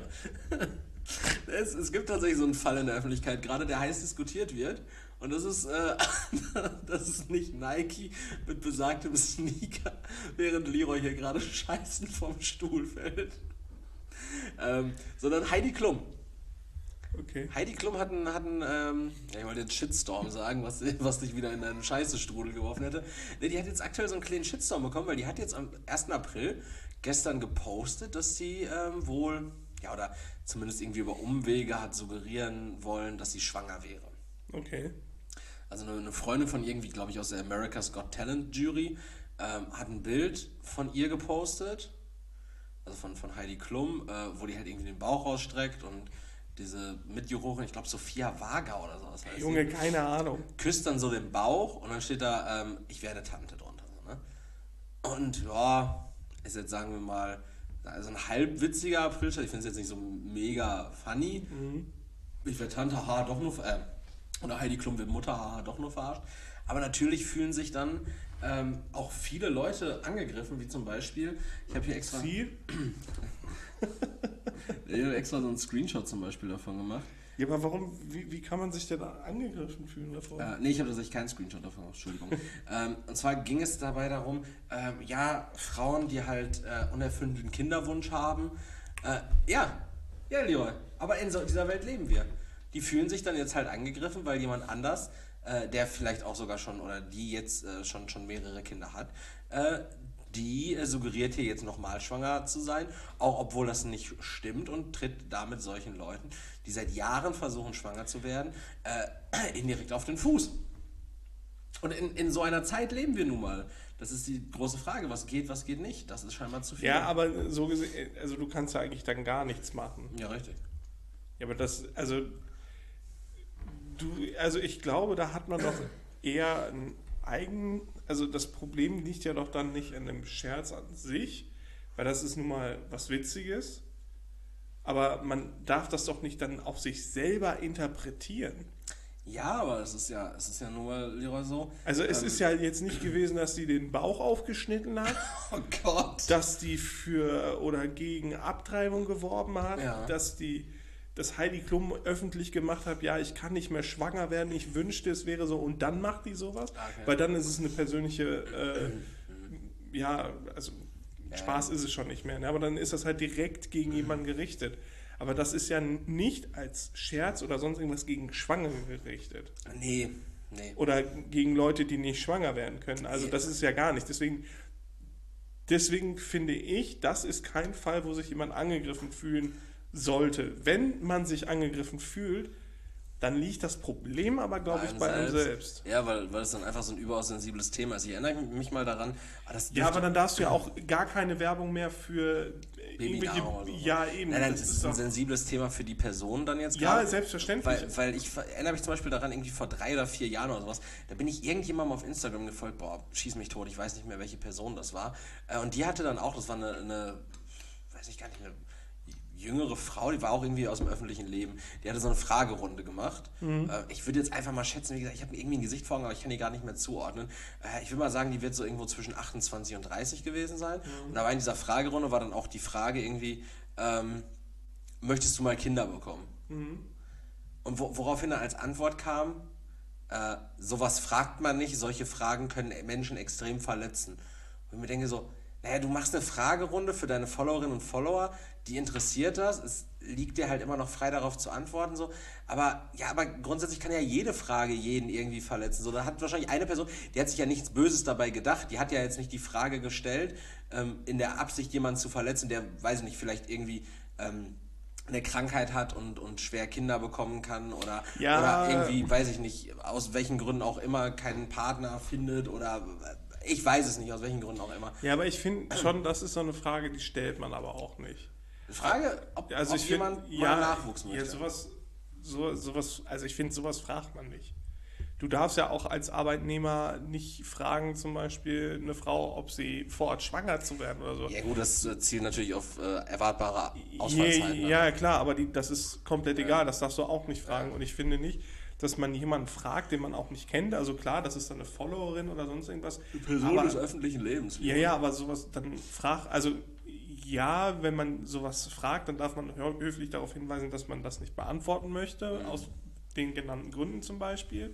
Es gibt tatsächlich so einen Fall in der Öffentlichkeit, gerade der heiß diskutiert wird. Und das ist, das ist nicht Nike mit besagtem Sneaker, während Leroy hier gerade scheißend vom Stuhl fällt. Sondern Heidi Klum. Okay. Heidi Klum hat einen ich wollte jetzt Shitstorm sagen, was dich wieder in einen Scheißestrudel geworfen hätte. Nee, die hat jetzt aktuell so einen kleinen Shitstorm bekommen, weil die hat jetzt am 1. April gestern gepostet, dass sie wohl, ja, oder zumindest irgendwie über Umwege hat suggerieren wollen, dass sie schwanger wäre. Okay. Also eine Freundin von irgendwie, glaube ich, aus der America's Got Talent Jury, hat ein Bild von ihr gepostet, also von Heidi Klum, wo die halt irgendwie den Bauch rausstreckt und diese Mitjurorin, ich glaube Sophia Vaga oder sowas heißt Junge, sie, keine Ahnung. küsst dann so den Bauch und dann steht da, ich werde Tante drunter. So, ne? Und ja, ist jetzt, sagen wir mal, also ein halb witziger Aprilscherz. Ich finde es jetzt nicht so mega funny. Ich werde Tante, haha, doch nur oder Heidi Klum wird Mutter, haha, doch nur verarscht. Aber natürlich fühlen sich dann auch viele Leute angegriffen, wie zum Beispiel, ich habe hier extra... Ich habe extra so einen Screenshot zum Beispiel davon gemacht. Ja, aber warum, wie kann man sich denn angegriffen fühlen davon? Nee, ich habe tatsächlich keinen Screenshot davon gemacht, Entschuldigung. Und zwar ging es dabei darum, ja, Frauen, die halt unerfüllten Kinderwunsch haben, ja, Leroy, aber in dieser Welt leben wir. Die fühlen sich dann jetzt halt angegriffen, weil jemand anders, der vielleicht auch sogar schon, oder die jetzt schon mehrere Kinder hat, die suggeriert hier jetzt nochmal schwanger zu sein, auch obwohl das nicht stimmt und tritt damit solchen Leuten, die seit Jahren versuchen schwanger zu werden, indirekt auf den Fuß. Und in so einer Zeit leben wir nun mal. Das ist die große Frage, was geht nicht. Das ist scheinbar zu viel. Ja, aber so gesehen, also du kannst ja eigentlich dann gar nichts machen. Ja, richtig. Ja, aber also ich glaube, da hat man doch eher also das Problem liegt ja doch dann nicht in dem Scherz an sich, weil das ist nun mal was Witziges, aber man darf das doch nicht dann auf sich selber interpretieren. Ja, aber es ist ja nun mal, Leroy, so. Also es ist ja jetzt nicht gewesen, dass die den Bauch aufgeschnitten hat, Oh Gott. dass die für oder gegen Abtreibung geworben hat, Ja. dass Heidi Klum öffentlich gemacht hat, ja, ich kann nicht mehr schwanger werden, ich wünschte, es wäre so, und dann macht die sowas, Okay. weil dann ist es eine persönliche, ja, also Spaß ist es schon nicht mehr, ne? Aber dann ist das halt direkt gegen jemanden gerichtet. Aber das ist ja nicht als Scherz oder sonst irgendwas gegen Schwangere gerichtet. Nee. Oder gegen Leute, die nicht schwanger werden können. Also das ist ja gar nicht. Deswegen finde ich, das ist kein Fall, wo sich jemand angegriffen fühlen sollte. Wenn man sich angegriffen fühlt, dann liegt das Problem aber, glaube ich, bei einem selbst. Ja, weil es dann einfach so ein überaus sensibles Thema ist. Ich erinnere mich mal daran. Ja, aber dann darfst du ja auch gar keine Werbung mehr für irgendwelche... Babynahrung oder so. Ja, eben. Nein, das ist ein sensibles Thema für die Person dann jetzt Ja, gerade. selbstverständlich. Weil ich erinnere mich zum Beispiel daran, irgendwie vor 3 oder 4 Jahren oder sowas, da bin ich irgendjemandem auf Instagram gefolgt, boah, schieß mich tot, ich weiß nicht mehr, welche Person das war. Und die hatte dann auch, das war eine weiß ich gar nicht, eine jüngere Frau, die war auch irgendwie aus dem öffentlichen Leben, die hatte so eine Fragerunde gemacht. Ich würde jetzt einfach mal schätzen, wie gesagt, ich habe mir irgendwie ein Gesicht vor Augen, aber ich kann die gar nicht mehr zuordnen. Ich würde mal sagen, die wird so irgendwo zwischen 28 und 30 gewesen sein. Und da war in dieser Fragerunde war dann auch die Frage irgendwie, möchtest du mal Kinder bekommen? Und woraufhin dann als Antwort kam, sowas fragt man nicht, solche Fragen können Menschen extrem verletzen. Und ich mir denke so, naja, du machst eine Fragerunde für deine Followerinnen und Follower, die interessiert das, es liegt dir halt immer noch frei darauf zu antworten, so. Aber grundsätzlich kann ja jede Frage jeden irgendwie verletzen. So, da hat wahrscheinlich eine Person, die hat sich ja nichts Böses dabei gedacht, die hat ja jetzt nicht die Frage gestellt, in der Absicht, jemanden zu verletzen, der, weiß ich nicht, vielleicht irgendwie eine Krankheit hat und schwer Kinder bekommen kann oder irgendwie, weiß ich nicht, aus welchen Gründen auch immer keinen Partner findet oder ich weiß es nicht, aus welchen Gründen auch immer. Ja, aber ich finde schon, das ist so eine Frage, die stellt man aber auch nicht. Frage, ob jemand mal Nachwuchs möchte. Ja, sowas, also ich finde, sowas fragt man nicht. Du darfst ja auch als Arbeitnehmer nicht fragen, zum Beispiel eine Frau, ob sie vorhat, schwanger zu werden oder so. Ja gut, das zielt natürlich auf erwartbare Ausfallzeiten. Ja, klar, aber das ist komplett egal, das darfst du auch nicht fragen. Und ich finde nicht, dass man jemanden fragt, den man auch nicht kennt. Also klar, das ist dann eine Followerin oder sonst irgendwas. Eine Person des öffentlichen Lebens. Ja, aber sowas dann ja, wenn man sowas fragt, dann darf man höflich darauf hinweisen, dass man das nicht beantworten möchte, aus den genannten Gründen zum Beispiel.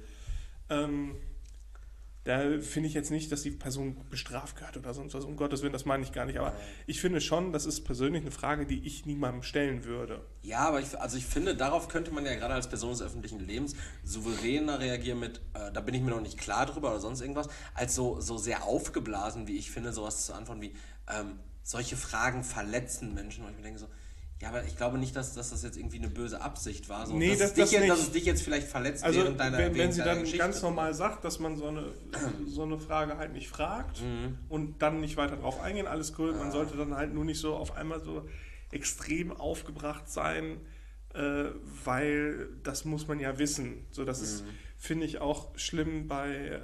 Da finde ich jetzt nicht, dass die Person bestraft gehört oder sonst was. Um Gottes Willen, das meine ich gar nicht. Aber ich finde schon, das ist persönlich eine Frage, die ich niemandem stellen würde. Ja, aber ich finde, darauf könnte man ja gerade als Person des öffentlichen Lebens souveräner reagieren mit, da bin ich mir noch nicht klar drüber oder sonst irgendwas, als so sehr aufgeblasen, wie ich finde, sowas zu antworten wie, solche Fragen verletzen Menschen. Und ich mir denke so, ja, aber ich glaube nicht, dass das jetzt irgendwie eine böse Absicht war. So, Nee, dass es dich jetzt vielleicht verletzt also während deiner wenn sie dann Geschichte. ganz normal sagt, dass man so eine Frage halt nicht fragt und dann nicht weiter drauf eingehen, alles cool. Man sollte dann halt nur nicht so auf einmal so extrem aufgebracht sein, weil das muss man ja wissen. So, das ist, finde ich, auch schlimm bei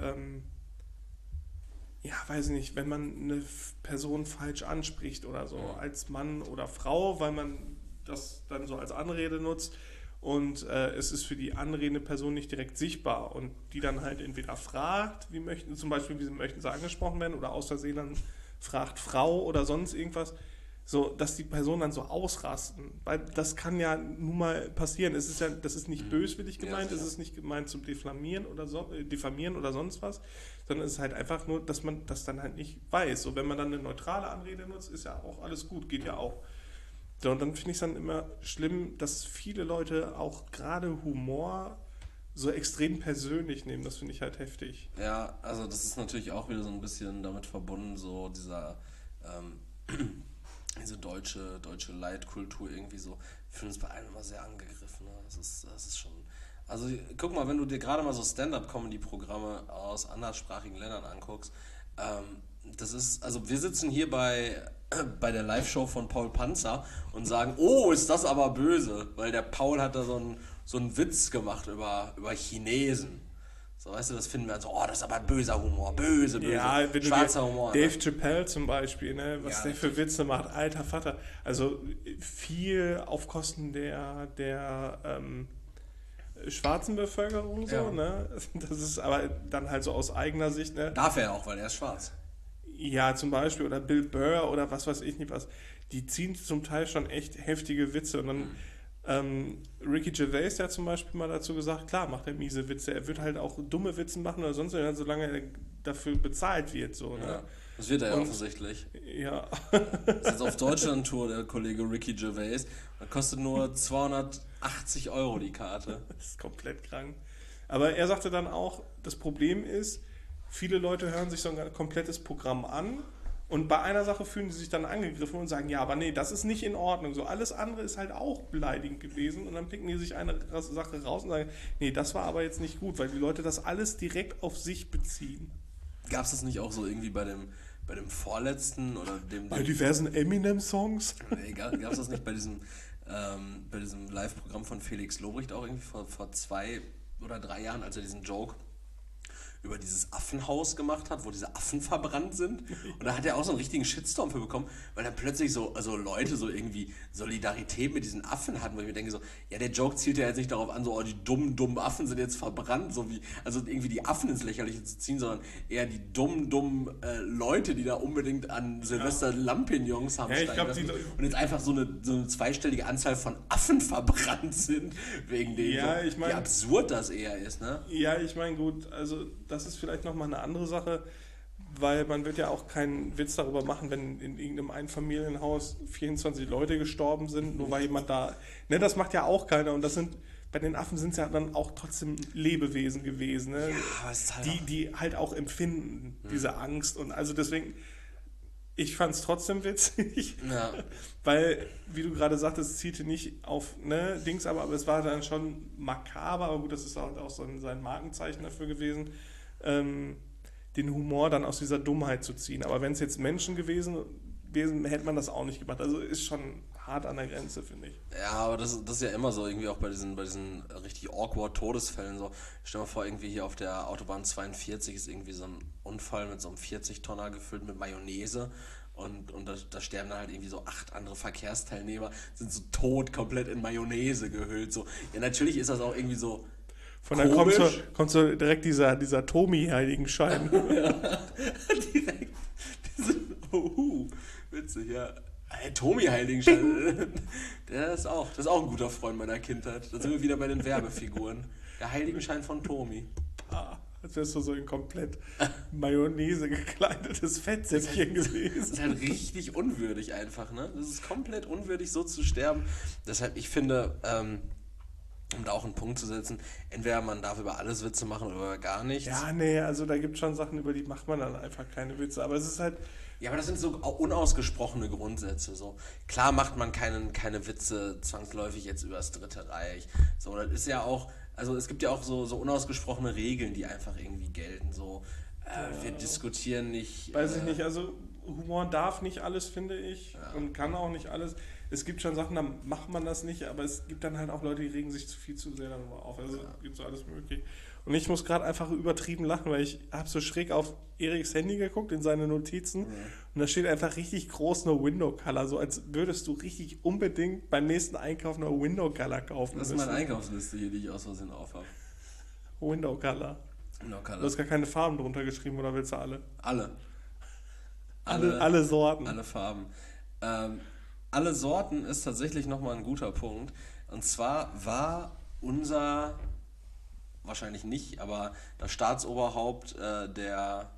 weiß ich nicht, wenn man eine Person falsch anspricht oder so, als Mann oder Frau, weil man das dann so als Anrede nutzt und es ist für die anredende Person nicht direkt sichtbar und die dann halt entweder fragt, wie möchten sie angesprochen werden oder aus Versehen dann fragt Frau oder sonst irgendwas, so, dass die Personen dann so ausrasten, weil das kann ja nun mal passieren. Das ist nicht böswillig gemeint, es ist nicht gemeint zum diffamieren oder sonst was, sondern es ist halt einfach nur, dass man das dann halt nicht weiß. So, wenn man dann eine neutrale Anrede nutzt, ist ja auch alles gut, geht ja auch. So, und dann finde ich es dann immer schlimm, dass viele Leute auch gerade Humor so extrem persönlich nehmen. Das finde ich halt heftig. Ja, also das ist natürlich auch wieder so ein bisschen damit verbunden, so diese deutsche Leitkultur irgendwie so. Ich finde es bei einem immer sehr angegriffen. Ne? Das ist schon. Also guck mal, wenn du dir gerade mal so Stand-up-Comedy-Programme aus anderssprachigen Ländern anguckst, das ist, also wir sitzen hier bei der Live-Show von Paul Panzer und sagen, oh, ist das aber böse, weil der Paul hat da so einen Witz gemacht über Chinesen. So, weißt du, das finden wir dann so, oh, das ist aber böser Humor, böse, ja, schwarzer Humor. Dave Chappelle zum Beispiel, ne, was der für Witze macht, alter Vater. Also viel auf Kosten der schwarzen Bevölkerung so, Ja. ne? Das ist aber dann halt so aus eigener Sicht, ne? Darf er ja auch, weil er ist schwarz. Ja, zum Beispiel, oder Bill Burr oder was weiß ich nicht was. Die ziehen zum Teil schon echt heftige Witze. Und dann Ricky Gervais, der hat zum Beispiel mal dazu gesagt, klar, macht er miese Witze. Er wird halt auch dumme Witze machen oder sonst was, solange er dafür bezahlt wird. So, ne? Ja. Das wird er ja Und- offensichtlich. Ja. Ist jetzt auf Deutschland-Tour, der Kollege Ricky Gervais. Das kostet nur 280 Euro die Karte. Das ist komplett krank. Aber er sagte dann auch, das Problem ist, viele Leute hören sich so ein komplettes Programm an und bei einer Sache fühlen sie sich dann angegriffen und sagen, ja, aber nee, das ist nicht in Ordnung. So alles andere ist halt auch beleidigend gewesen und dann picken die sich eine Sache raus und sagen, nee, das war aber jetzt nicht gut, weil die Leute das alles direkt auf sich beziehen. Gab es das nicht auch so irgendwie bei dem vorletzten oder dem... Bei diversen Eminem-Songs. Nee, gab es das nicht bei diesem Live-Programm von Felix Lobrecht auch irgendwie vor 2 oder 3 Jahren, als er diesen Joke über dieses Affenhaus gemacht hat, wo diese Affen verbrannt sind. Und da hat er auch so einen richtigen Shitstorm für bekommen, weil dann plötzlich so Leute so irgendwie Solidarität mit diesen Affen hatten, wo ich mir denke so, ja, der Joke zielt ja jetzt nicht darauf an, so, oh, die dummen Affen sind jetzt verbrannt, so wie, also irgendwie die Affen ins Lächerliche zu ziehen, sondern eher die dummen Leute, die da unbedingt an Silvester Lampignons haben Ja, ich steigen glaub, die lassen Leute- und jetzt einfach so eine zweistellige Anzahl von Affen verbrannt sind, wegen denen, Ja, so, ich mein- wie absurd das eher ist, ne? Ja, ich meine, gut, also das ist vielleicht nochmal eine andere Sache, weil man wird ja auch keinen Witz darüber machen, wenn in irgendeinem Einfamilienhaus 24 Leute gestorben sind, nur weil jemand da... Ne, das macht ja auch keiner und das sind... Bei den Affen sind es ja dann auch trotzdem Lebewesen gewesen, ne? aber es ist halt die halt auch empfinden, diese Angst und also deswegen... Ich fand es trotzdem witzig, Ja. weil, wie du gerade sagtest, es zielte nicht auf ne, Dings, aber es war dann schon makaber, aber gut, das ist auch so sein Markenzeichen dafür gewesen, den Humor dann aus dieser Dummheit zu ziehen. Aber wenn es jetzt Menschen gewesen, hätte man das auch nicht gemacht. Also ist schon hart an der Grenze, finde ich. Ja, aber das ist ja immer so, irgendwie auch bei diesen richtig awkward Todesfällen so. Stell dir mal vor, irgendwie hier auf der Autobahn 42 ist irgendwie so ein Unfall mit so einem 40-Tonner gefüllt mit Mayonnaise und da sterben dann halt irgendwie so 8 andere Verkehrsteilnehmer, sind so tot, komplett in Mayonnaise gehüllt. So. Ja, natürlich ist das auch irgendwie so Von da kommt komisch. so direkt dieser Tomi-Heiligenschein. Direkt. Witzig, ja. Hey, Tomi Heiligenschein, das ist auch ein guter Freund meiner Kindheit. Da sind wir wieder bei den Werbefiguren. Der Heiligenschein von Tomi. Als wärst du so ein komplett Mayonnaise gekleidetes Fettsäckchen Das gewesen. ist halt richtig unwürdig einfach, ne? Das ist komplett unwürdig, so zu sterben. Deshalb, ich finde, um da auch einen Punkt zu setzen, entweder man darf über alles Witze machen oder über gar nichts. Ja, nee, also da gibt es schon Sachen, über die macht man dann einfach keine Witze. Aber es ist halt, Ja, aber das sind so unausgesprochene Grundsätze. So. Klar macht man keine Witze zwangsläufig jetzt über das Dritte Reich. So, das ist ja auch, also es gibt ja auch so unausgesprochene Regeln, die einfach irgendwie gelten. So, wir diskutieren nicht. weiß ich nicht, also Humor darf nicht alles, finde ich, und kann auch nicht alles. Es gibt schon Sachen, da macht man das nicht, aber es gibt dann halt auch Leute, die regen sich zu sehr darüber auf. Also gibt so alles möglich. Und ich muss gerade einfach übertrieben lachen, weil ich habe so schräg auf Eriks Handy geguckt, in seine Notizen, und da steht einfach richtig groß No Window Color, so als würdest du richtig unbedingt beim nächsten Einkauf No Window Color kaufen Das ist meine Einkaufsliste hier, die ich aus Versehen aufhabe. Window Color. No Du hast gar keine Farben drunter geschrieben, oder willst du alle? Alle. Alle Sorten. Alle Farben. Alle Sorten ist tatsächlich nochmal ein guter Punkt. Und zwar war unser, wahrscheinlich nicht, aber das Staatsoberhaupt der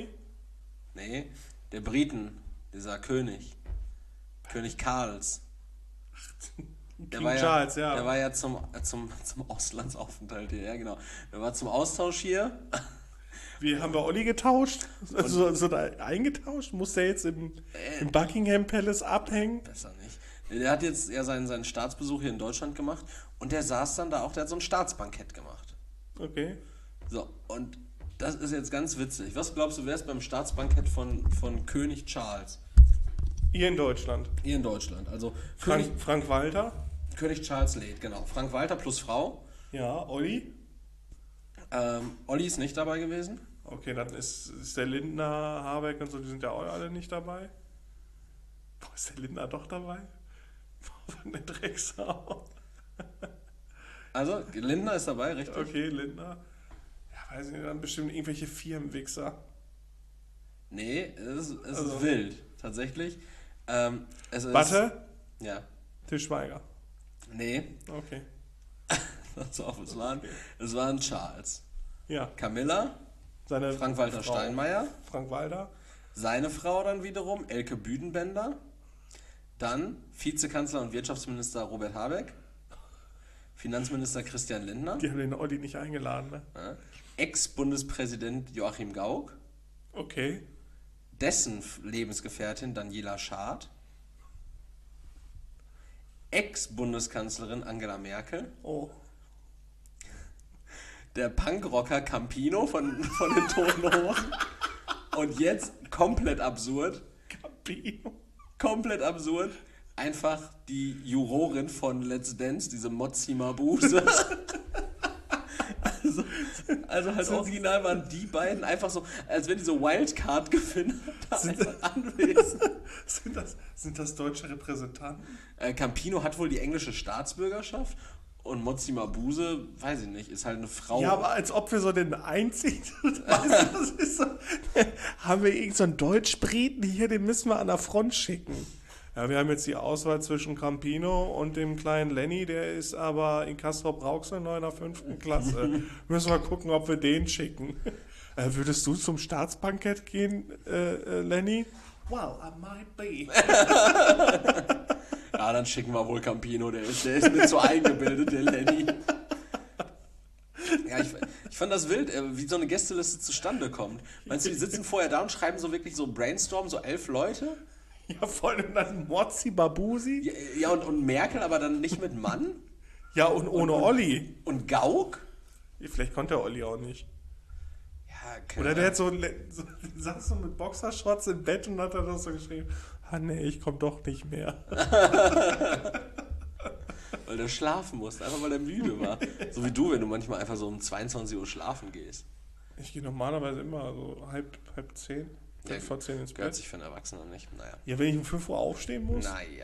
Briten, dieser König Karls. Der King Charles, ja. Der war ja zum Auslandsaufenthalt hier, ja genau. Der war zum Austausch hier. Wie haben wir Olli getauscht? Also so da eingetauscht? Muss der jetzt im Buckingham Palace abhängen? Besser nicht. Der hat jetzt ja seinen Staatsbesuch hier in Deutschland gemacht und der saß dann da auch, der hat so ein Staatsbankett gemacht. Okay. So, und das ist jetzt ganz witzig. Was glaubst du, wer ist beim Staatsbankett von König Charles? Hier in Deutschland. Hier in Deutschland. Also Frank Walter? König Charles lädt, genau. Frank Walter plus Frau. Ja, Olli? Olli ist nicht dabei gewesen. Okay, dann ist der Lindner, Habeck und so, die sind ja auch alle nicht dabei. Boah, ist der Lindner doch dabei? Boah, eine Drecksau. Also, Lindner ist dabei, richtig? Okay, Lindner. Ja, weiß ich nicht, dann bestimmt irgendwelche Firmenwichser. Nee, es ist wild, tatsächlich. Es ist... Warte, Ja. Til Schweiger. Nee, Okay. pass auf, es waren Charles. Ja, Camilla, seine Frank-Walter Frau. Steinmeier, Frank Walter. seine Frau dann wiederum, Elke Büdenbender, dann Vizekanzler und Wirtschaftsminister Robert Habeck, Finanzminister Christian Lindner, Die haben den Olli nicht eingeladen, ne? ja, Ex-Bundespräsident Joachim Gauck, Okay. dessen Lebensgefährtin Daniela Schad, Ex-Bundeskanzlerin Angela Merkel, Oh. der Punkrocker Campino von den Toten Hosen und jetzt komplett absurd, Campino. einfach die Jurorin von Let's Dance, diese Mozzi Mabuse. Also halt original waren die beiden einfach so, als wenn die so Wildcard-Gewinner da einfach anwesend. Sind das deutsche Repräsentanten? Campino hat wohl die englische Staatsbürgerschaft und Mozzi Mabuse, weiß ich nicht, ist halt eine Frau. Ja, aber als ob wir so den einzigen, weißt du, das ist so, haben wir irgend so einen Deutschbriten hier, den müssen wir an der Front schicken. Ja, wir haben jetzt die Auswahl zwischen Campino und dem kleinen Lenny, der ist aber in Castrop-Rauxel noch in der 5. Klasse. Müssen wir gucken, ob wir den schicken. Würdest du zum Staatsbankett gehen, Lenny? Well, I might be. Ja, dann schicken wir wohl Campino, der ist mit so eingebildet, der Lenny. Ja, ich fand das wild, wie so eine Gästeliste zustande kommt. Meinst du, die sitzen vorher da und schreiben so wirklich so Brainstorm, so 11 Leute? Ja, vor allem dann Mozzi Babusi. Ja, und Merkel, aber dann nicht mit Mann? Ja, und ohne Olli. Und Gauck? Vielleicht konnte der Olli auch nicht. Ja, keine Oder der hat Ahnung. so saß so mit Boxershorts im Bett und hat dann das so geschrieben, nee, ich komm doch nicht mehr. Weil der schlafen musste, einfach weil er müde war. So wie du, wenn du manchmal einfach so um 22 Uhr schlafen gehst. Ich gehe normalerweise immer so halb 10, Ja, vor 10 ins Gehört Bett. sich für einen Erwachsenen nicht, naja. Ja, wenn ich um 5 Uhr aufstehen muss? Naja.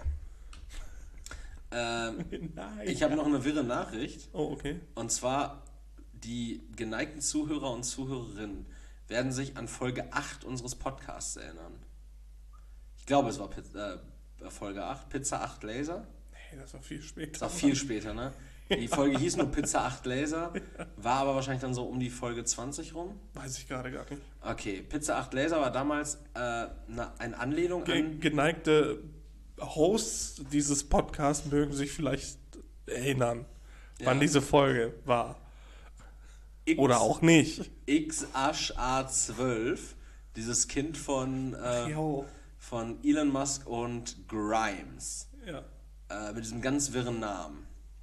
Nein. Ich habe noch eine wirre Nachricht. Oh, okay. Und zwar, die geneigten Zuhörer und Zuhörerinnen werden sich an Folge 8 unseres Podcasts erinnern. Ich glaube, es war Folge 8, Pizza 8 Laser. Nee, das war viel später. Das war viel später, ne? Die Folge hieß nur Pizza 8 Laser, war aber wahrscheinlich dann so um die Folge 20 rum. Weiß ich gerade gar nicht. Okay, Pizza 8 Laser war damals eine Anlehnung an... Geneigte Hosts dieses Podcasts mögen sich vielleicht erinnern, wann diese Folge war. Oder auch nicht. XASH-A12, dieses Kind von Elon Musk und Grimes. Ja. Mit diesem ganz wirren Namen.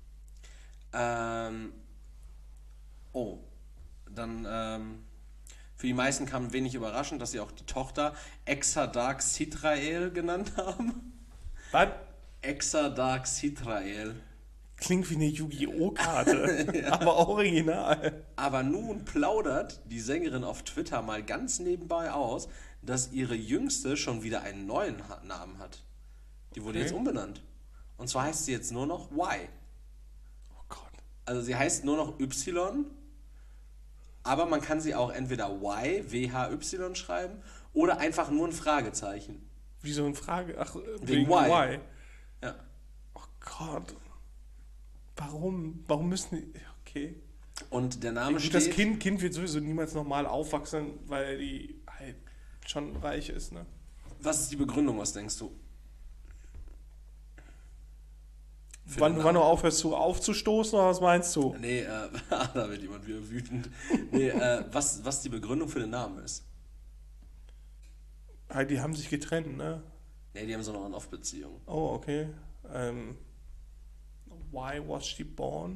Für die meisten kam wenig überraschend, dass sie auch die Tochter Exadark Sitrael genannt haben. Was? Exadark Sitrael. Klingt wie eine Yu-Gi-Oh!-Karte, aber original. Aber nun plaudert die Sängerin auf Twitter mal ganz nebenbei aus, dass ihre Jüngste schon wieder einen neuen Namen hat. Die wurde jetzt umbenannt. Und zwar heißt sie jetzt nur noch Y. Oh Gott. Also sie heißt nur noch Y, aber man kann sie auch entweder Y, W-H-Y schreiben, oder einfach nur ein Fragezeichen. Wie so eine Frage? Ach, Wegen Y. Ja. Oh Gott. Warum? Warum müssen die... Okay. Und der Name steht... Das Kind wird sowieso niemals normal aufwachsen, weil die halt schon reich ist, ne? Was ist die Begründung, was denkst du? Wann du aufhörst aufzustoßen, oder was meinst du? Nee, da wird jemand wieder wütend. Nee, was die Begründung für den Namen ist? Halt, die haben sich getrennt, ne? Nee, die haben so eine On-Off-Beziehung. Oh, okay. Why was she born?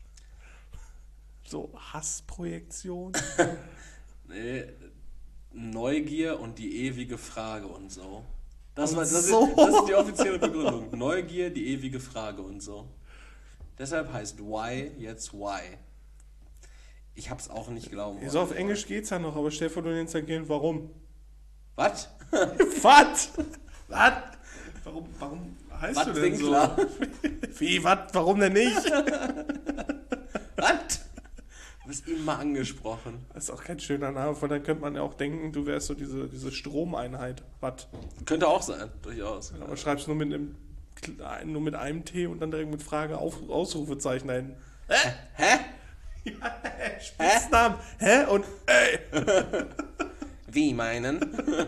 So Hassprojektion. Nee, Neugier und die ewige Frage und so. Das ist die offizielle Begründung. Neugier, die ewige Frage und so. Deshalb heißt Why jetzt Why. Ich hab's auch nicht glauben wollen. So auf Englisch geht's ja noch, aber stell dir vor, du nennst dein Kind warum? Was? Was? Was? Warum heißt Was du denn so? klar? Wie, was? Warum denn nicht? mal angesprochen. Das ist auch kein schöner Name, von dann könnte man ja auch denken, du wärst so diese Stromeinheit, Watt. Könnte auch sein, durchaus. Aber schreibst nur mit einem T und dann direkt mit Frage Ausrufezeichen dahin. Hä? Ja, Spitznamen. Hä? Und ey. Wie meinen?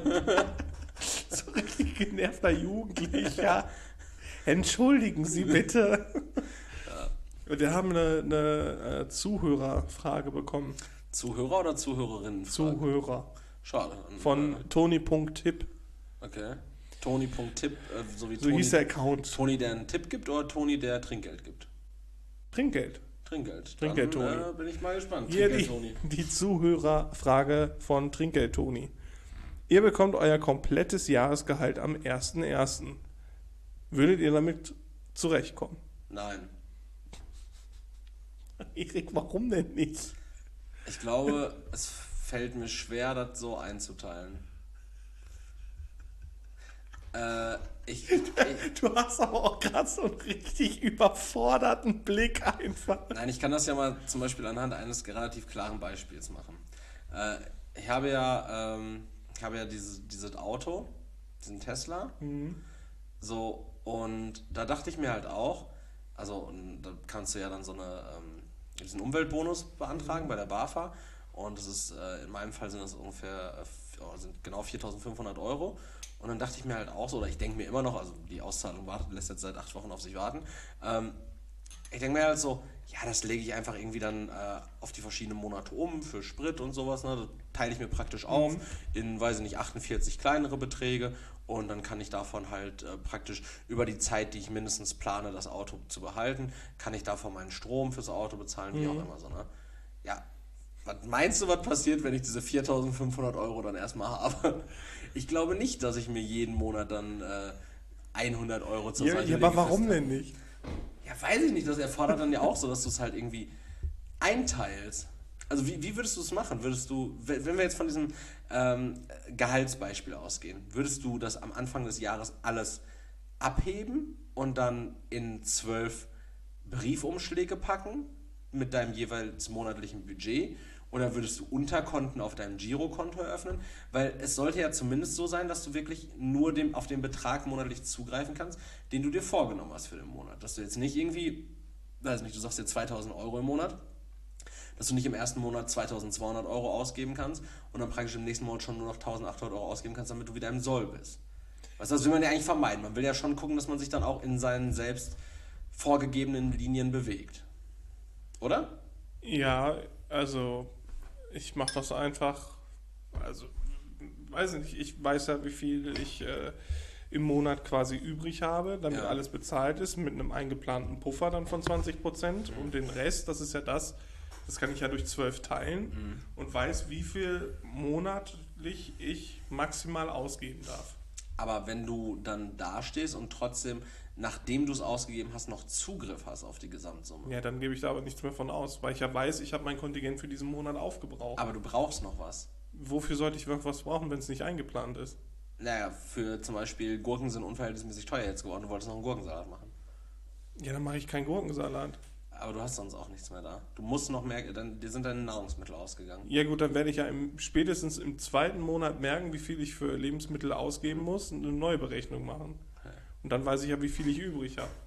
So richtig genervter Jugendlicher. Entschuldigen Sie bitte. Wir haben eine Zuhörerfrage bekommen. Zuhörer oder Zuhörerinnen? Zuhörer. Schade. Von Toni.tipp. Okay. Toni.tipp, so wie So hieß der Account. Toni, der einen Tipp gibt oder Toni, der Trinkgeld gibt? Trinkgeld. Trinkgeld. Trinkgeld, Dann, Toni. bin ich mal gespannt. Hier Trinkgeld, Toni. die Zuhörerfrage von Trinkgeld Toni. Ihr bekommt euer komplettes Jahresgehalt am 1.1. Würdet ihr damit zurechtkommen? Nein. Erik, warum denn nicht? Ich glaube, es fällt mir schwer, das so einzuteilen. Du hast aber auch gerade so einen richtig überforderten Blick einfach. Nein, ich kann das ja mal zum Beispiel anhand eines relativ klaren Beispiels machen. Ich habe ja dieses Auto, diesen Tesla. So, und da dachte ich mir halt auch, also und da kannst du ja dann diesen Umweltbonus beantragen bei der BAFA. Und das ist, in meinem Fall sind das ungefähr, sind genau 4.500 Euro. Und dann dachte ich mir halt auch so, oder ich denke mir immer noch, also die Auszahlung lässt jetzt seit 8 Wochen auf sich warten. Ich denke mir halt so, ja, das lege ich einfach irgendwie dann auf die verschiedenen Monate um für Sprit und sowas. Ne? Das teile ich mir praktisch auf in, weiß ich nicht, 48 kleinere Beträge. Und dann kann ich davon halt praktisch über die Zeit, die ich mindestens plane, das Auto zu behalten, kann ich davon meinen Strom fürs Auto bezahlen, wie auch immer so. Ne? Ja, was meinst du, was passiert, wenn ich diese 4.500 Euro dann erstmal habe? Ich glaube nicht, dass ich mir jeden Monat dann 100 Euro zur Seite lege. Ja, aber warum denn nicht? Ja, weiß ich nicht. Das erfordert dann ja auch so, dass du es halt irgendwie einteilst. Also wie würdest du es machen? Wenn wir jetzt von diesem Gehaltsbeispiel ausgehen, würdest du das am Anfang des Jahres alles abheben und dann in 12 Briefumschläge packen mit deinem jeweils monatlichen Budget? Oder würdest du Unterkonten auf deinem Girokonto eröffnen? Weil es sollte ja zumindest so sein, dass du wirklich nur auf den Betrag monatlich zugreifen kannst, den du dir vorgenommen hast für den Monat. Dass du jetzt nicht irgendwie, weiß nicht, du sagst dir 2.000 Euro im Monat, dass du nicht im ersten Monat 2.200 Euro ausgeben kannst und dann praktisch im nächsten Monat schon nur noch 1.800 Euro ausgeben kannst, damit du wieder im Soll bist. Weißt du, das will man ja eigentlich vermeiden. Man will ja schon gucken, dass man sich dann auch in seinen selbst vorgegebenen Linien bewegt. Oder? Ja, also ich mache das einfach, also weiß nicht, ich weiß ja, wie viel ich im Monat quasi übrig habe, damit alles bezahlt ist, mit einem eingeplanten Puffer dann von 20% und den Rest, das ist ja das kann ich ja durch 12 teilen und weiß, wie viel monatlich ich maximal ausgeben darf. Aber wenn du dann dastehst und trotzdem, nachdem du es ausgegeben hast, noch Zugriff hast auf die Gesamtsumme. Ja, dann gebe ich da aber nichts mehr von aus, weil ich ja weiß, ich habe mein Kontingent für diesen Monat aufgebraucht. Aber du brauchst noch was. Wofür sollte ich was brauchen, wenn es nicht eingeplant ist? Naja, für zum Beispiel Gurken sind unverhältnismäßig teuer jetzt geworden. Du wolltest noch einen Gurkensalat machen. Ja, dann mache ich keinen Gurkensalat. Aber du hast sonst auch nichts mehr da. Du musst noch mehr, dir sind deine Nahrungsmittel ausgegangen. Ja gut, dann werde ich ja spätestens im 2. Monat merken, wie viel ich für Lebensmittel ausgeben muss und eine neue Berechnung machen. Okay. Und dann weiß ich ja, wie viel ich übrig habe.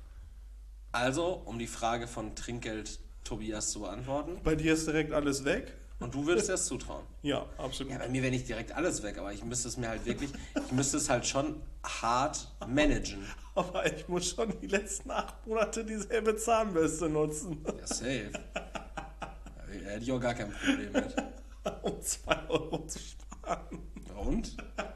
Also, um die Frage von Trinkgeld Tobias zu beantworten. Bei dir ist direkt alles weg? Und du würdest dir das zutrauen? Ja, absolut. Ja, bei mir wäre nicht direkt alles weg, aber ich müsste es mir halt wirklich, ich müsste es halt schon hart managen. Aber ich muss schon die letzten 8 Monate dieselbe Zahnbürste nutzen. Ja, safe. Da hätte ich auch gar kein Problem mit. Um 2 Euro zu sparen. Und?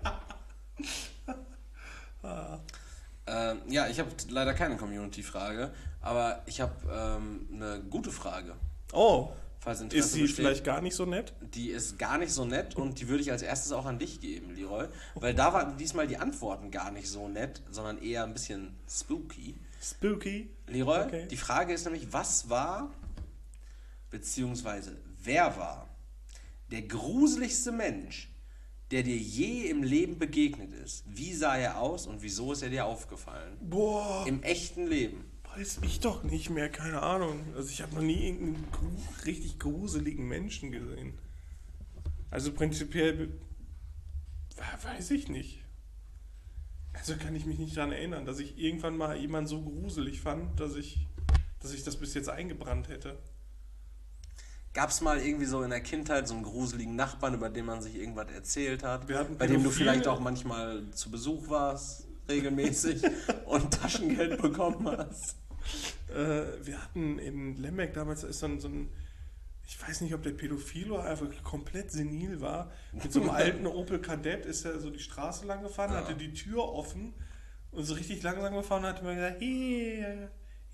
Ja, ich habe leider keine Community-Frage, aber ich habe eine gute Frage. Oh, Falls Interesse ist sie besteht. vielleicht gar nicht so nett? Die ist gar nicht so nett und die würde ich als erstes auch an dich geben, Leroy. Weil da waren diesmal die Antworten gar nicht so nett, sondern eher ein bisschen spooky. Spooky. Leroy, Okay. Die Frage ist nämlich, was war, beziehungsweise wer war der gruseligste Mensch, der dir je im Leben begegnet ist? Wie sah er aus und wieso ist er dir aufgefallen? Boah, Im echten Leben. Weiß ich doch nicht mehr, keine Ahnung. Also ich habe noch nie irgendeinen richtig gruseligen Menschen gesehen. Also prinzipiell weiß ich nicht. Also kann ich mich nicht daran erinnern, dass ich irgendwann mal jemanden so gruselig fand, dass ich das bis jetzt eingebrannt hätte. Gab es mal irgendwie so in der Kindheit so einen gruseligen Nachbarn, über den man sich irgendwas erzählt hat, Wir hatten bei dem du Pädophile- vielleicht auch manchmal zu Besuch warst, regelmäßig, und Taschengeld bekommen hast? Wir hatten in Lemberg damals ist so ein, ich weiß nicht, ob der Pädophil oder einfach komplett senil war. Mit so einem alten Opel Kadett ist er so die Straße lang gefahren, hatte die Tür offen und so richtig langsam gefahren und hat immer gesagt, hier.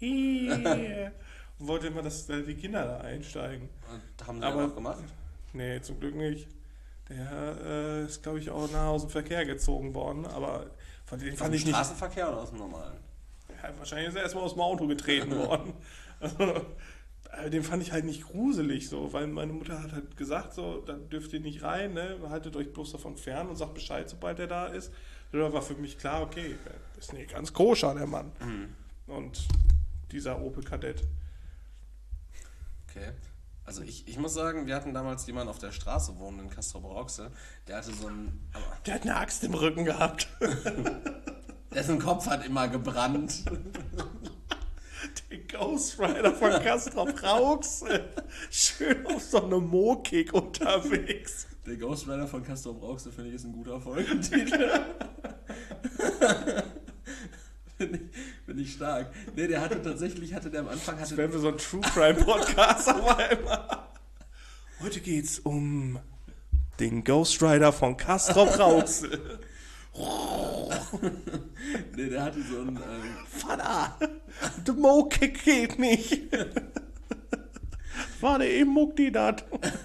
Und wollte immer, dass die Kinder da einsteigen. Und haben sie das auch gemacht? Nee, zum Glück nicht. Der ist, glaube ich, auch aus dem Verkehr gezogen worden, aber von dem fand ich nicht. Aus dem Straßenverkehr oder aus dem normalen? Ja, wahrscheinlich ist er erstmal aus dem Auto getreten worden. Also, den fand ich halt nicht gruselig, so, weil meine Mutter hat halt gesagt, so, da dürft ihr nicht rein, ne? Haltet euch bloß davon fern und sagt Bescheid, sobald er da ist. Da war für mich klar, okay, das ist nicht ganz koscher, der Mann. Und dieser Opel Kadett. Okay. Also ich muss sagen, wir hatten damals jemanden auf der Straße wohnen in Castrop-Rauxel, der hatte so einen... Der hat eine Axt im Rücken gehabt. Dessen Kopf hat immer gebrannt. Der Ghost Rider von Castrop-Rauxel. Schön auf so einem Mo-Kick unterwegs. Der Ghost Rider von Castrop-Rauxel, finde ich, ist ein guter Folgentitel. Finde ich stark. Nee, der hatte am Anfang... Das wären wir so ein True Crime Podcast auf einmal. Heute geht's um den Ghost Rider von Castrop-Rauxel. Nee, der hatte so einen... Vater, der Mo-Kick geht nicht. Warte, ich muck die dat.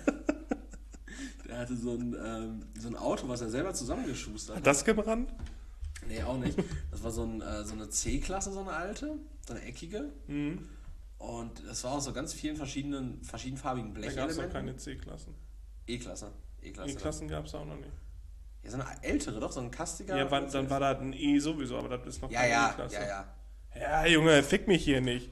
Der hatte so ein Auto, was er selber zusammengeschustert hat. Hat das gebrannt? Nee, auch nicht. Das war so eine C-Klasse, so eine alte, so eine eckige. Und das war aus so ganz vielen verschiedenfarbigen Da gab es Blechelementen. noch keine C-Klassen. E-Klasse. E-Klassen gab es auch noch nicht. Ja, so eine ältere, doch, so ein kastiger. Ja, dann war da ein E sowieso, aber das ist noch keine E-Klasse. Ja. Ja, Junge, fick mich hier nicht.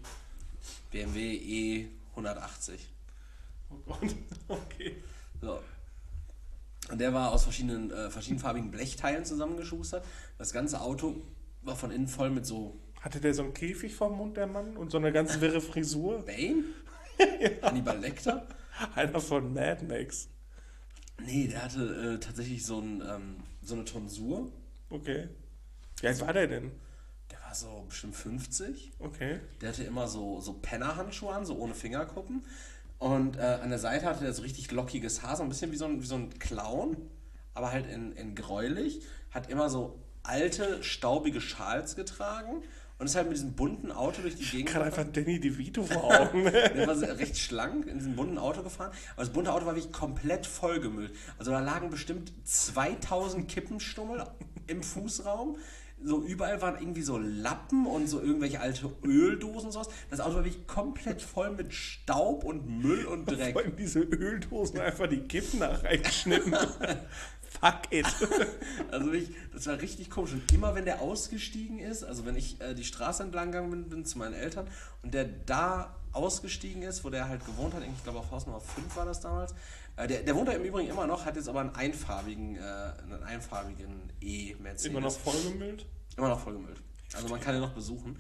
BMW E180. Oh Gott, okay. So. Und der war aus verschiedenfarbigen Blechteilen zusammengeschustert. Das ganze Auto war von innen voll mit so... Hatte der so einen Käfig vom Mund, der Mann? Und so eine ganz wirre Frisur? Bane? Hannibal Lecter? Einer von Mad Max. Nee, der hatte tatsächlich so eine Tonsur. Okay. Wie alt war der denn? Der war so bestimmt 50. Okay. Der hatte immer so Pennerhandschuhe an, so ohne Fingerkuppen. Und an der Seite hatte der so richtig lockiges Haar, so ein bisschen wie so ein Clown, aber halt in gräulich. Hat immer so alte, staubige Schals getragen und ist halt mit diesem bunten Auto durch die Gegend Gerade einfach Danny DeVito vor Augen. Der war recht schlank in diesem bunten Auto gefahren, aber das bunte Auto war wirklich komplett vollgemüllt. Also da lagen bestimmt 2000 Kippenstummel im Fußraum. So überall waren irgendwie so Lappen und so irgendwelche alte Öldosen und sowas. Das Auto war wirklich komplett voll mit Staub und Müll und Dreck. Vor allem diese Öldosen einfach die Kippen nach reingeschnitten. Fuck it. Also das war richtig komisch. Und immer wenn der ausgestiegen ist, also wenn ich die Straße entlang gegangen bin zu meinen Eltern und der da ausgestiegen ist, wo der halt gewohnt hat, ich glaube auf Haus Nummer 5 war das damals, der wohnt da im Übrigen immer noch, hat jetzt aber einen einfarbigen E-Mercedes. Immer noch vollgemüllt? Immer noch vollgemüllt. Also man kann ihn noch besuchen.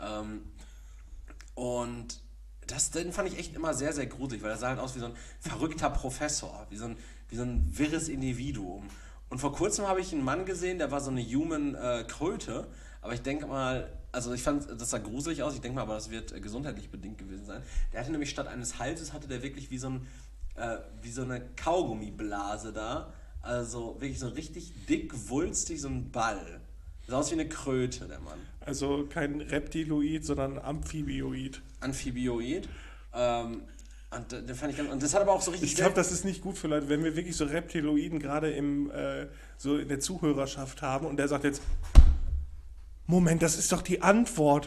Und den fand ich echt immer sehr, sehr gruselig, weil er sah halt aus wie so ein verrückter Professor, wie so ein wirres Individuum. Und vor kurzem habe ich einen Mann gesehen, der war so eine Human Kröte, aber ich denke mal, also ich fand, das sah gruselig aus, ich denke mal, aber das wird gesundheitlich bedingt gewesen sein. Der hatte nämlich statt eines Halses, hatte der wirklich wie so eine Kaugummiblase da, also wirklich so richtig dick, wulstig, so ein Ball. Sah aus wie eine Kröte, der Mann. Also kein Reptiloid, sondern Amphibioid. Amphibioid. Und den fand ich ganz, und das hat aber auch so richtig... Ich glaube, das ist nicht gut für Leute, wenn wir wirklich so Reptiloiden gerade so in der Zuhörerschaft haben und der sagt jetzt, Moment, das ist doch die Antwort.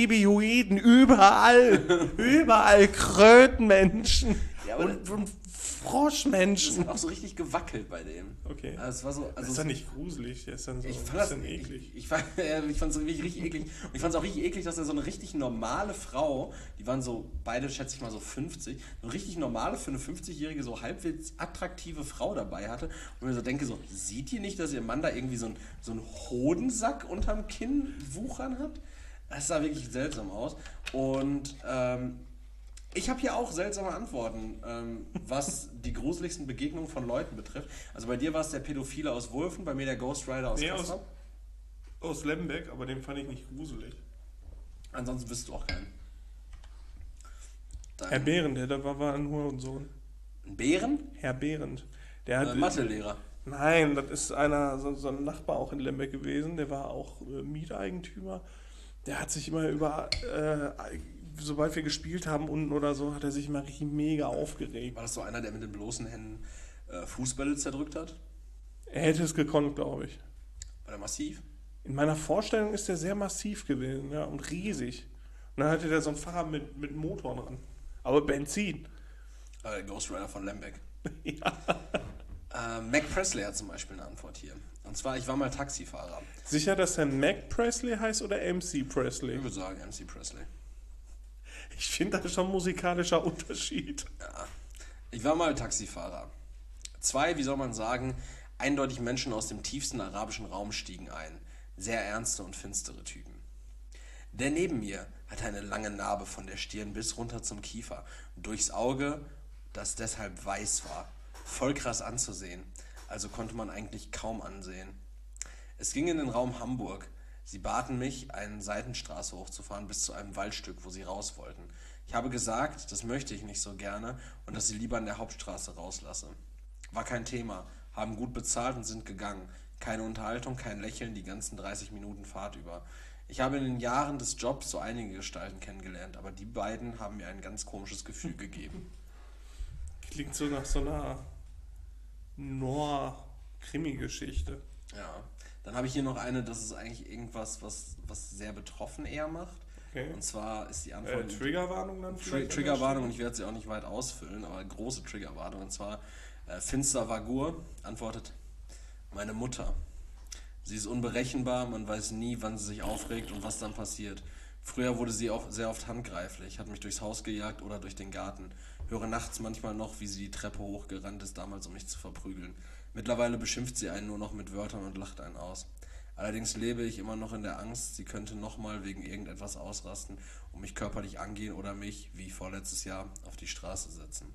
Amphibioiden, überall Krötenmenschen. Ja, und Froschmenschen. Das hat auch so richtig gewackelt bei dem. Okay. Also es war so, Das ist dann nicht gruselig, der ist dann so ich ein fand das bisschen eklig. Ich fand es so richtig eklig. Und ich fand es auch richtig eklig, dass er so eine richtig normale Frau, die waren so, beide schätze ich mal so 50, eine richtig normale, für eine 50-jährige, so halbwegs attraktive Frau dabei hatte. Und mir so denke, so, sieht ihr nicht, dass ihr Mann da irgendwie so einen Hodensack unterm Kinn wuchern hat? Das sah wirklich seltsam aus. Und ich habe hier auch seltsame Antworten, was die gruseligsten Begegnungen von Leuten betrifft. Also bei dir war es der Pädophile aus Wulfen, bei mir der Ghost Rider aus Kassel. Aus Lembeck, aber den fand ich nicht gruselig. Ansonsten wüsstest du auch keinen. Herr Behrendt, der war ein Hurensohn. Ein Bären? Herr Behrendt. Der hat Mathelehrer. Nein, das ist einer, so ein Nachbar auch in Lembeck gewesen, der war auch Mieteigentümer. Der hat sich immer sobald wir gespielt haben unten oder so, hat er sich immer richtig mega aufgeregt. War das so einer, der mit den bloßen Händen Fußbälle zerdrückt hat? Er hätte es gekonnt, glaube ich. War der massiv? In meiner Vorstellung ist der sehr massiv gewesen, ja, und riesig. Und dann hatte der so ein Fahrrad mit Motor dran. Aber Benzin. Ghost Rider von Lembeck. Ja. Mac Presley hat zum Beispiel eine Antwort hier. Und zwar, ich war mal Taxifahrer. Sicher, dass der Mac Presley heißt oder MC Presley? Ich würde sagen MC Presley. Ich finde, das ist schon ein musikalischer Unterschied. Ja. Ich war mal Taxifahrer. 2, wie soll man sagen, eindeutig Menschen aus dem tiefsten arabischen Raum stiegen ein. Sehr ernste und finstere Typen. Der neben mir hatte eine lange Narbe von der Stirn bis runter zum Kiefer. Durchs Auge, das deshalb weiß war. Voll krass anzusehen. Also konnte man eigentlich kaum ansehen. Es ging in den Raum Hamburg. Sie baten mich, eine Seitenstraße hochzufahren bis zu einem Waldstück, wo sie raus wollten. Ich habe gesagt, das möchte ich nicht so gerne und dass sie lieber an der Hauptstraße rauslasse. War kein Thema, haben gut bezahlt und sind gegangen. Keine Unterhaltung, kein Lächeln, die ganzen 30 Minuten Fahrt über. Ich habe in den Jahren des Jobs so einige Gestalten kennengelernt, aber die beiden haben mir ein ganz komisches Gefühl gegeben. Klingt so nach so einer Noir-Krimi-Geschichte. Ja. Dann habe ich hier noch eine, das ist eigentlich irgendwas, was sehr betroffen eher macht. Okay. Und zwar ist die Antwort... Triggerwarnung dann vielleicht? Triggerwarnung, und ich werde sie auch nicht weit ausfüllen, aber große Triggerwarnung. Und zwar Finster Vagur antwortet, meine Mutter. Sie ist unberechenbar, man weiß nie, wann sie sich aufregt und was dann passiert. Früher wurde sie auch sehr oft handgreiflich, hat mich durchs Haus gejagt oder durch den Garten. Höre nachts manchmal noch, wie sie die Treppe hochgerannt ist, damals um mich zu verprügeln. Mittlerweile beschimpft sie einen nur noch mit Wörtern und lacht einen aus. Allerdings lebe ich immer noch in der Angst, sie könnte nochmal wegen irgendetwas ausrasten und mich körperlich angehen oder mich, wie vorletztes Jahr, auf die Straße setzen.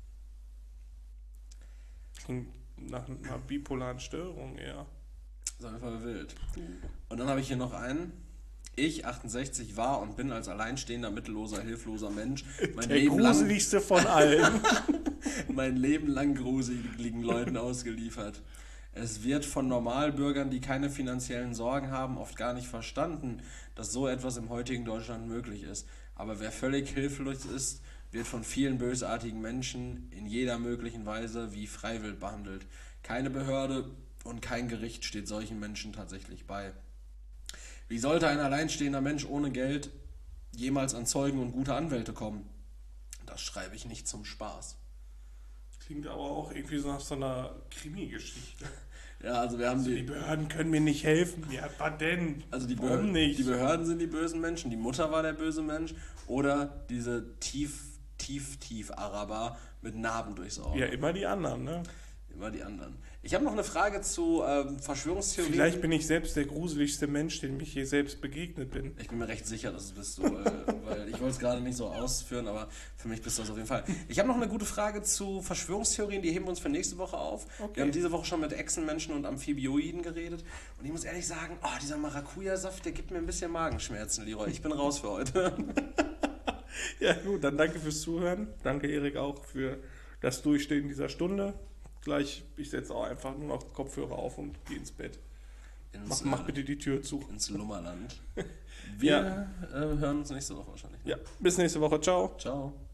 Klingt nach einer bipolaren Störung eher. Das ist auf jeden Fall wild. Und dann habe ich hier noch einen. Ich, 68, war und bin als alleinstehender, mittelloser, hilfloser Mensch der gruseligste von allen. mein Leben lang gruseligen Leuten ausgeliefert. Es wird von Normalbürgern, die keine finanziellen Sorgen haben, oft gar nicht verstanden, dass so etwas im heutigen Deutschland möglich ist. Aber wer völlig hilflos ist, wird von vielen bösartigen Menschen in jeder möglichen Weise wie Freiwild behandelt. Keine Behörde und kein Gericht steht solchen Menschen tatsächlich bei. Wie sollte ein alleinstehender Mensch ohne Geld jemals an Zeugen und gute Anwälte kommen? Das schreibe ich nicht zum Spaß. Klingt aber auch irgendwie so nach so einer Krimi-Geschichte. Ja, also wir haben die Behörden können mir nicht helfen. Ja, was denn? Also warum nicht? Die Behörden sind die bösen Menschen, die Mutter war der böse Mensch oder diese tief Araber mit Narben durchs Auge. Ja, immer die anderen, ne? Immer die anderen. Ich habe noch eine Frage zu Verschwörungstheorien. Vielleicht bin ich selbst der gruseligste Mensch, dem ich hier selbst begegnet bin. Ich bin mir recht sicher, dass es bist du, weil ich wollte es gerade nicht so ausführen, aber für mich bist du das auf jeden Fall. Ich habe noch eine gute Frage zu Verschwörungstheorien, die heben wir uns für nächste Woche auf. Okay. Wir haben diese Woche schon mit Echsenmenschen und Amphibioiden geredet und ich muss ehrlich sagen, dieser Maracuja-Saft, der gibt mir ein bisschen Magenschmerzen, Leroy. Ich bin raus für heute. Ja gut, dann danke fürs Zuhören. Danke Erik auch für das Durchstehen dieser Stunde. Gleich, ich setze auch einfach nur noch Kopfhörer auf und gehe ins Bett. Mach bitte die Tür zu. Ins Lummerland. Wir hören uns nächste Woche wahrscheinlich. Ja, bis nächste Woche. Ciao. Ciao.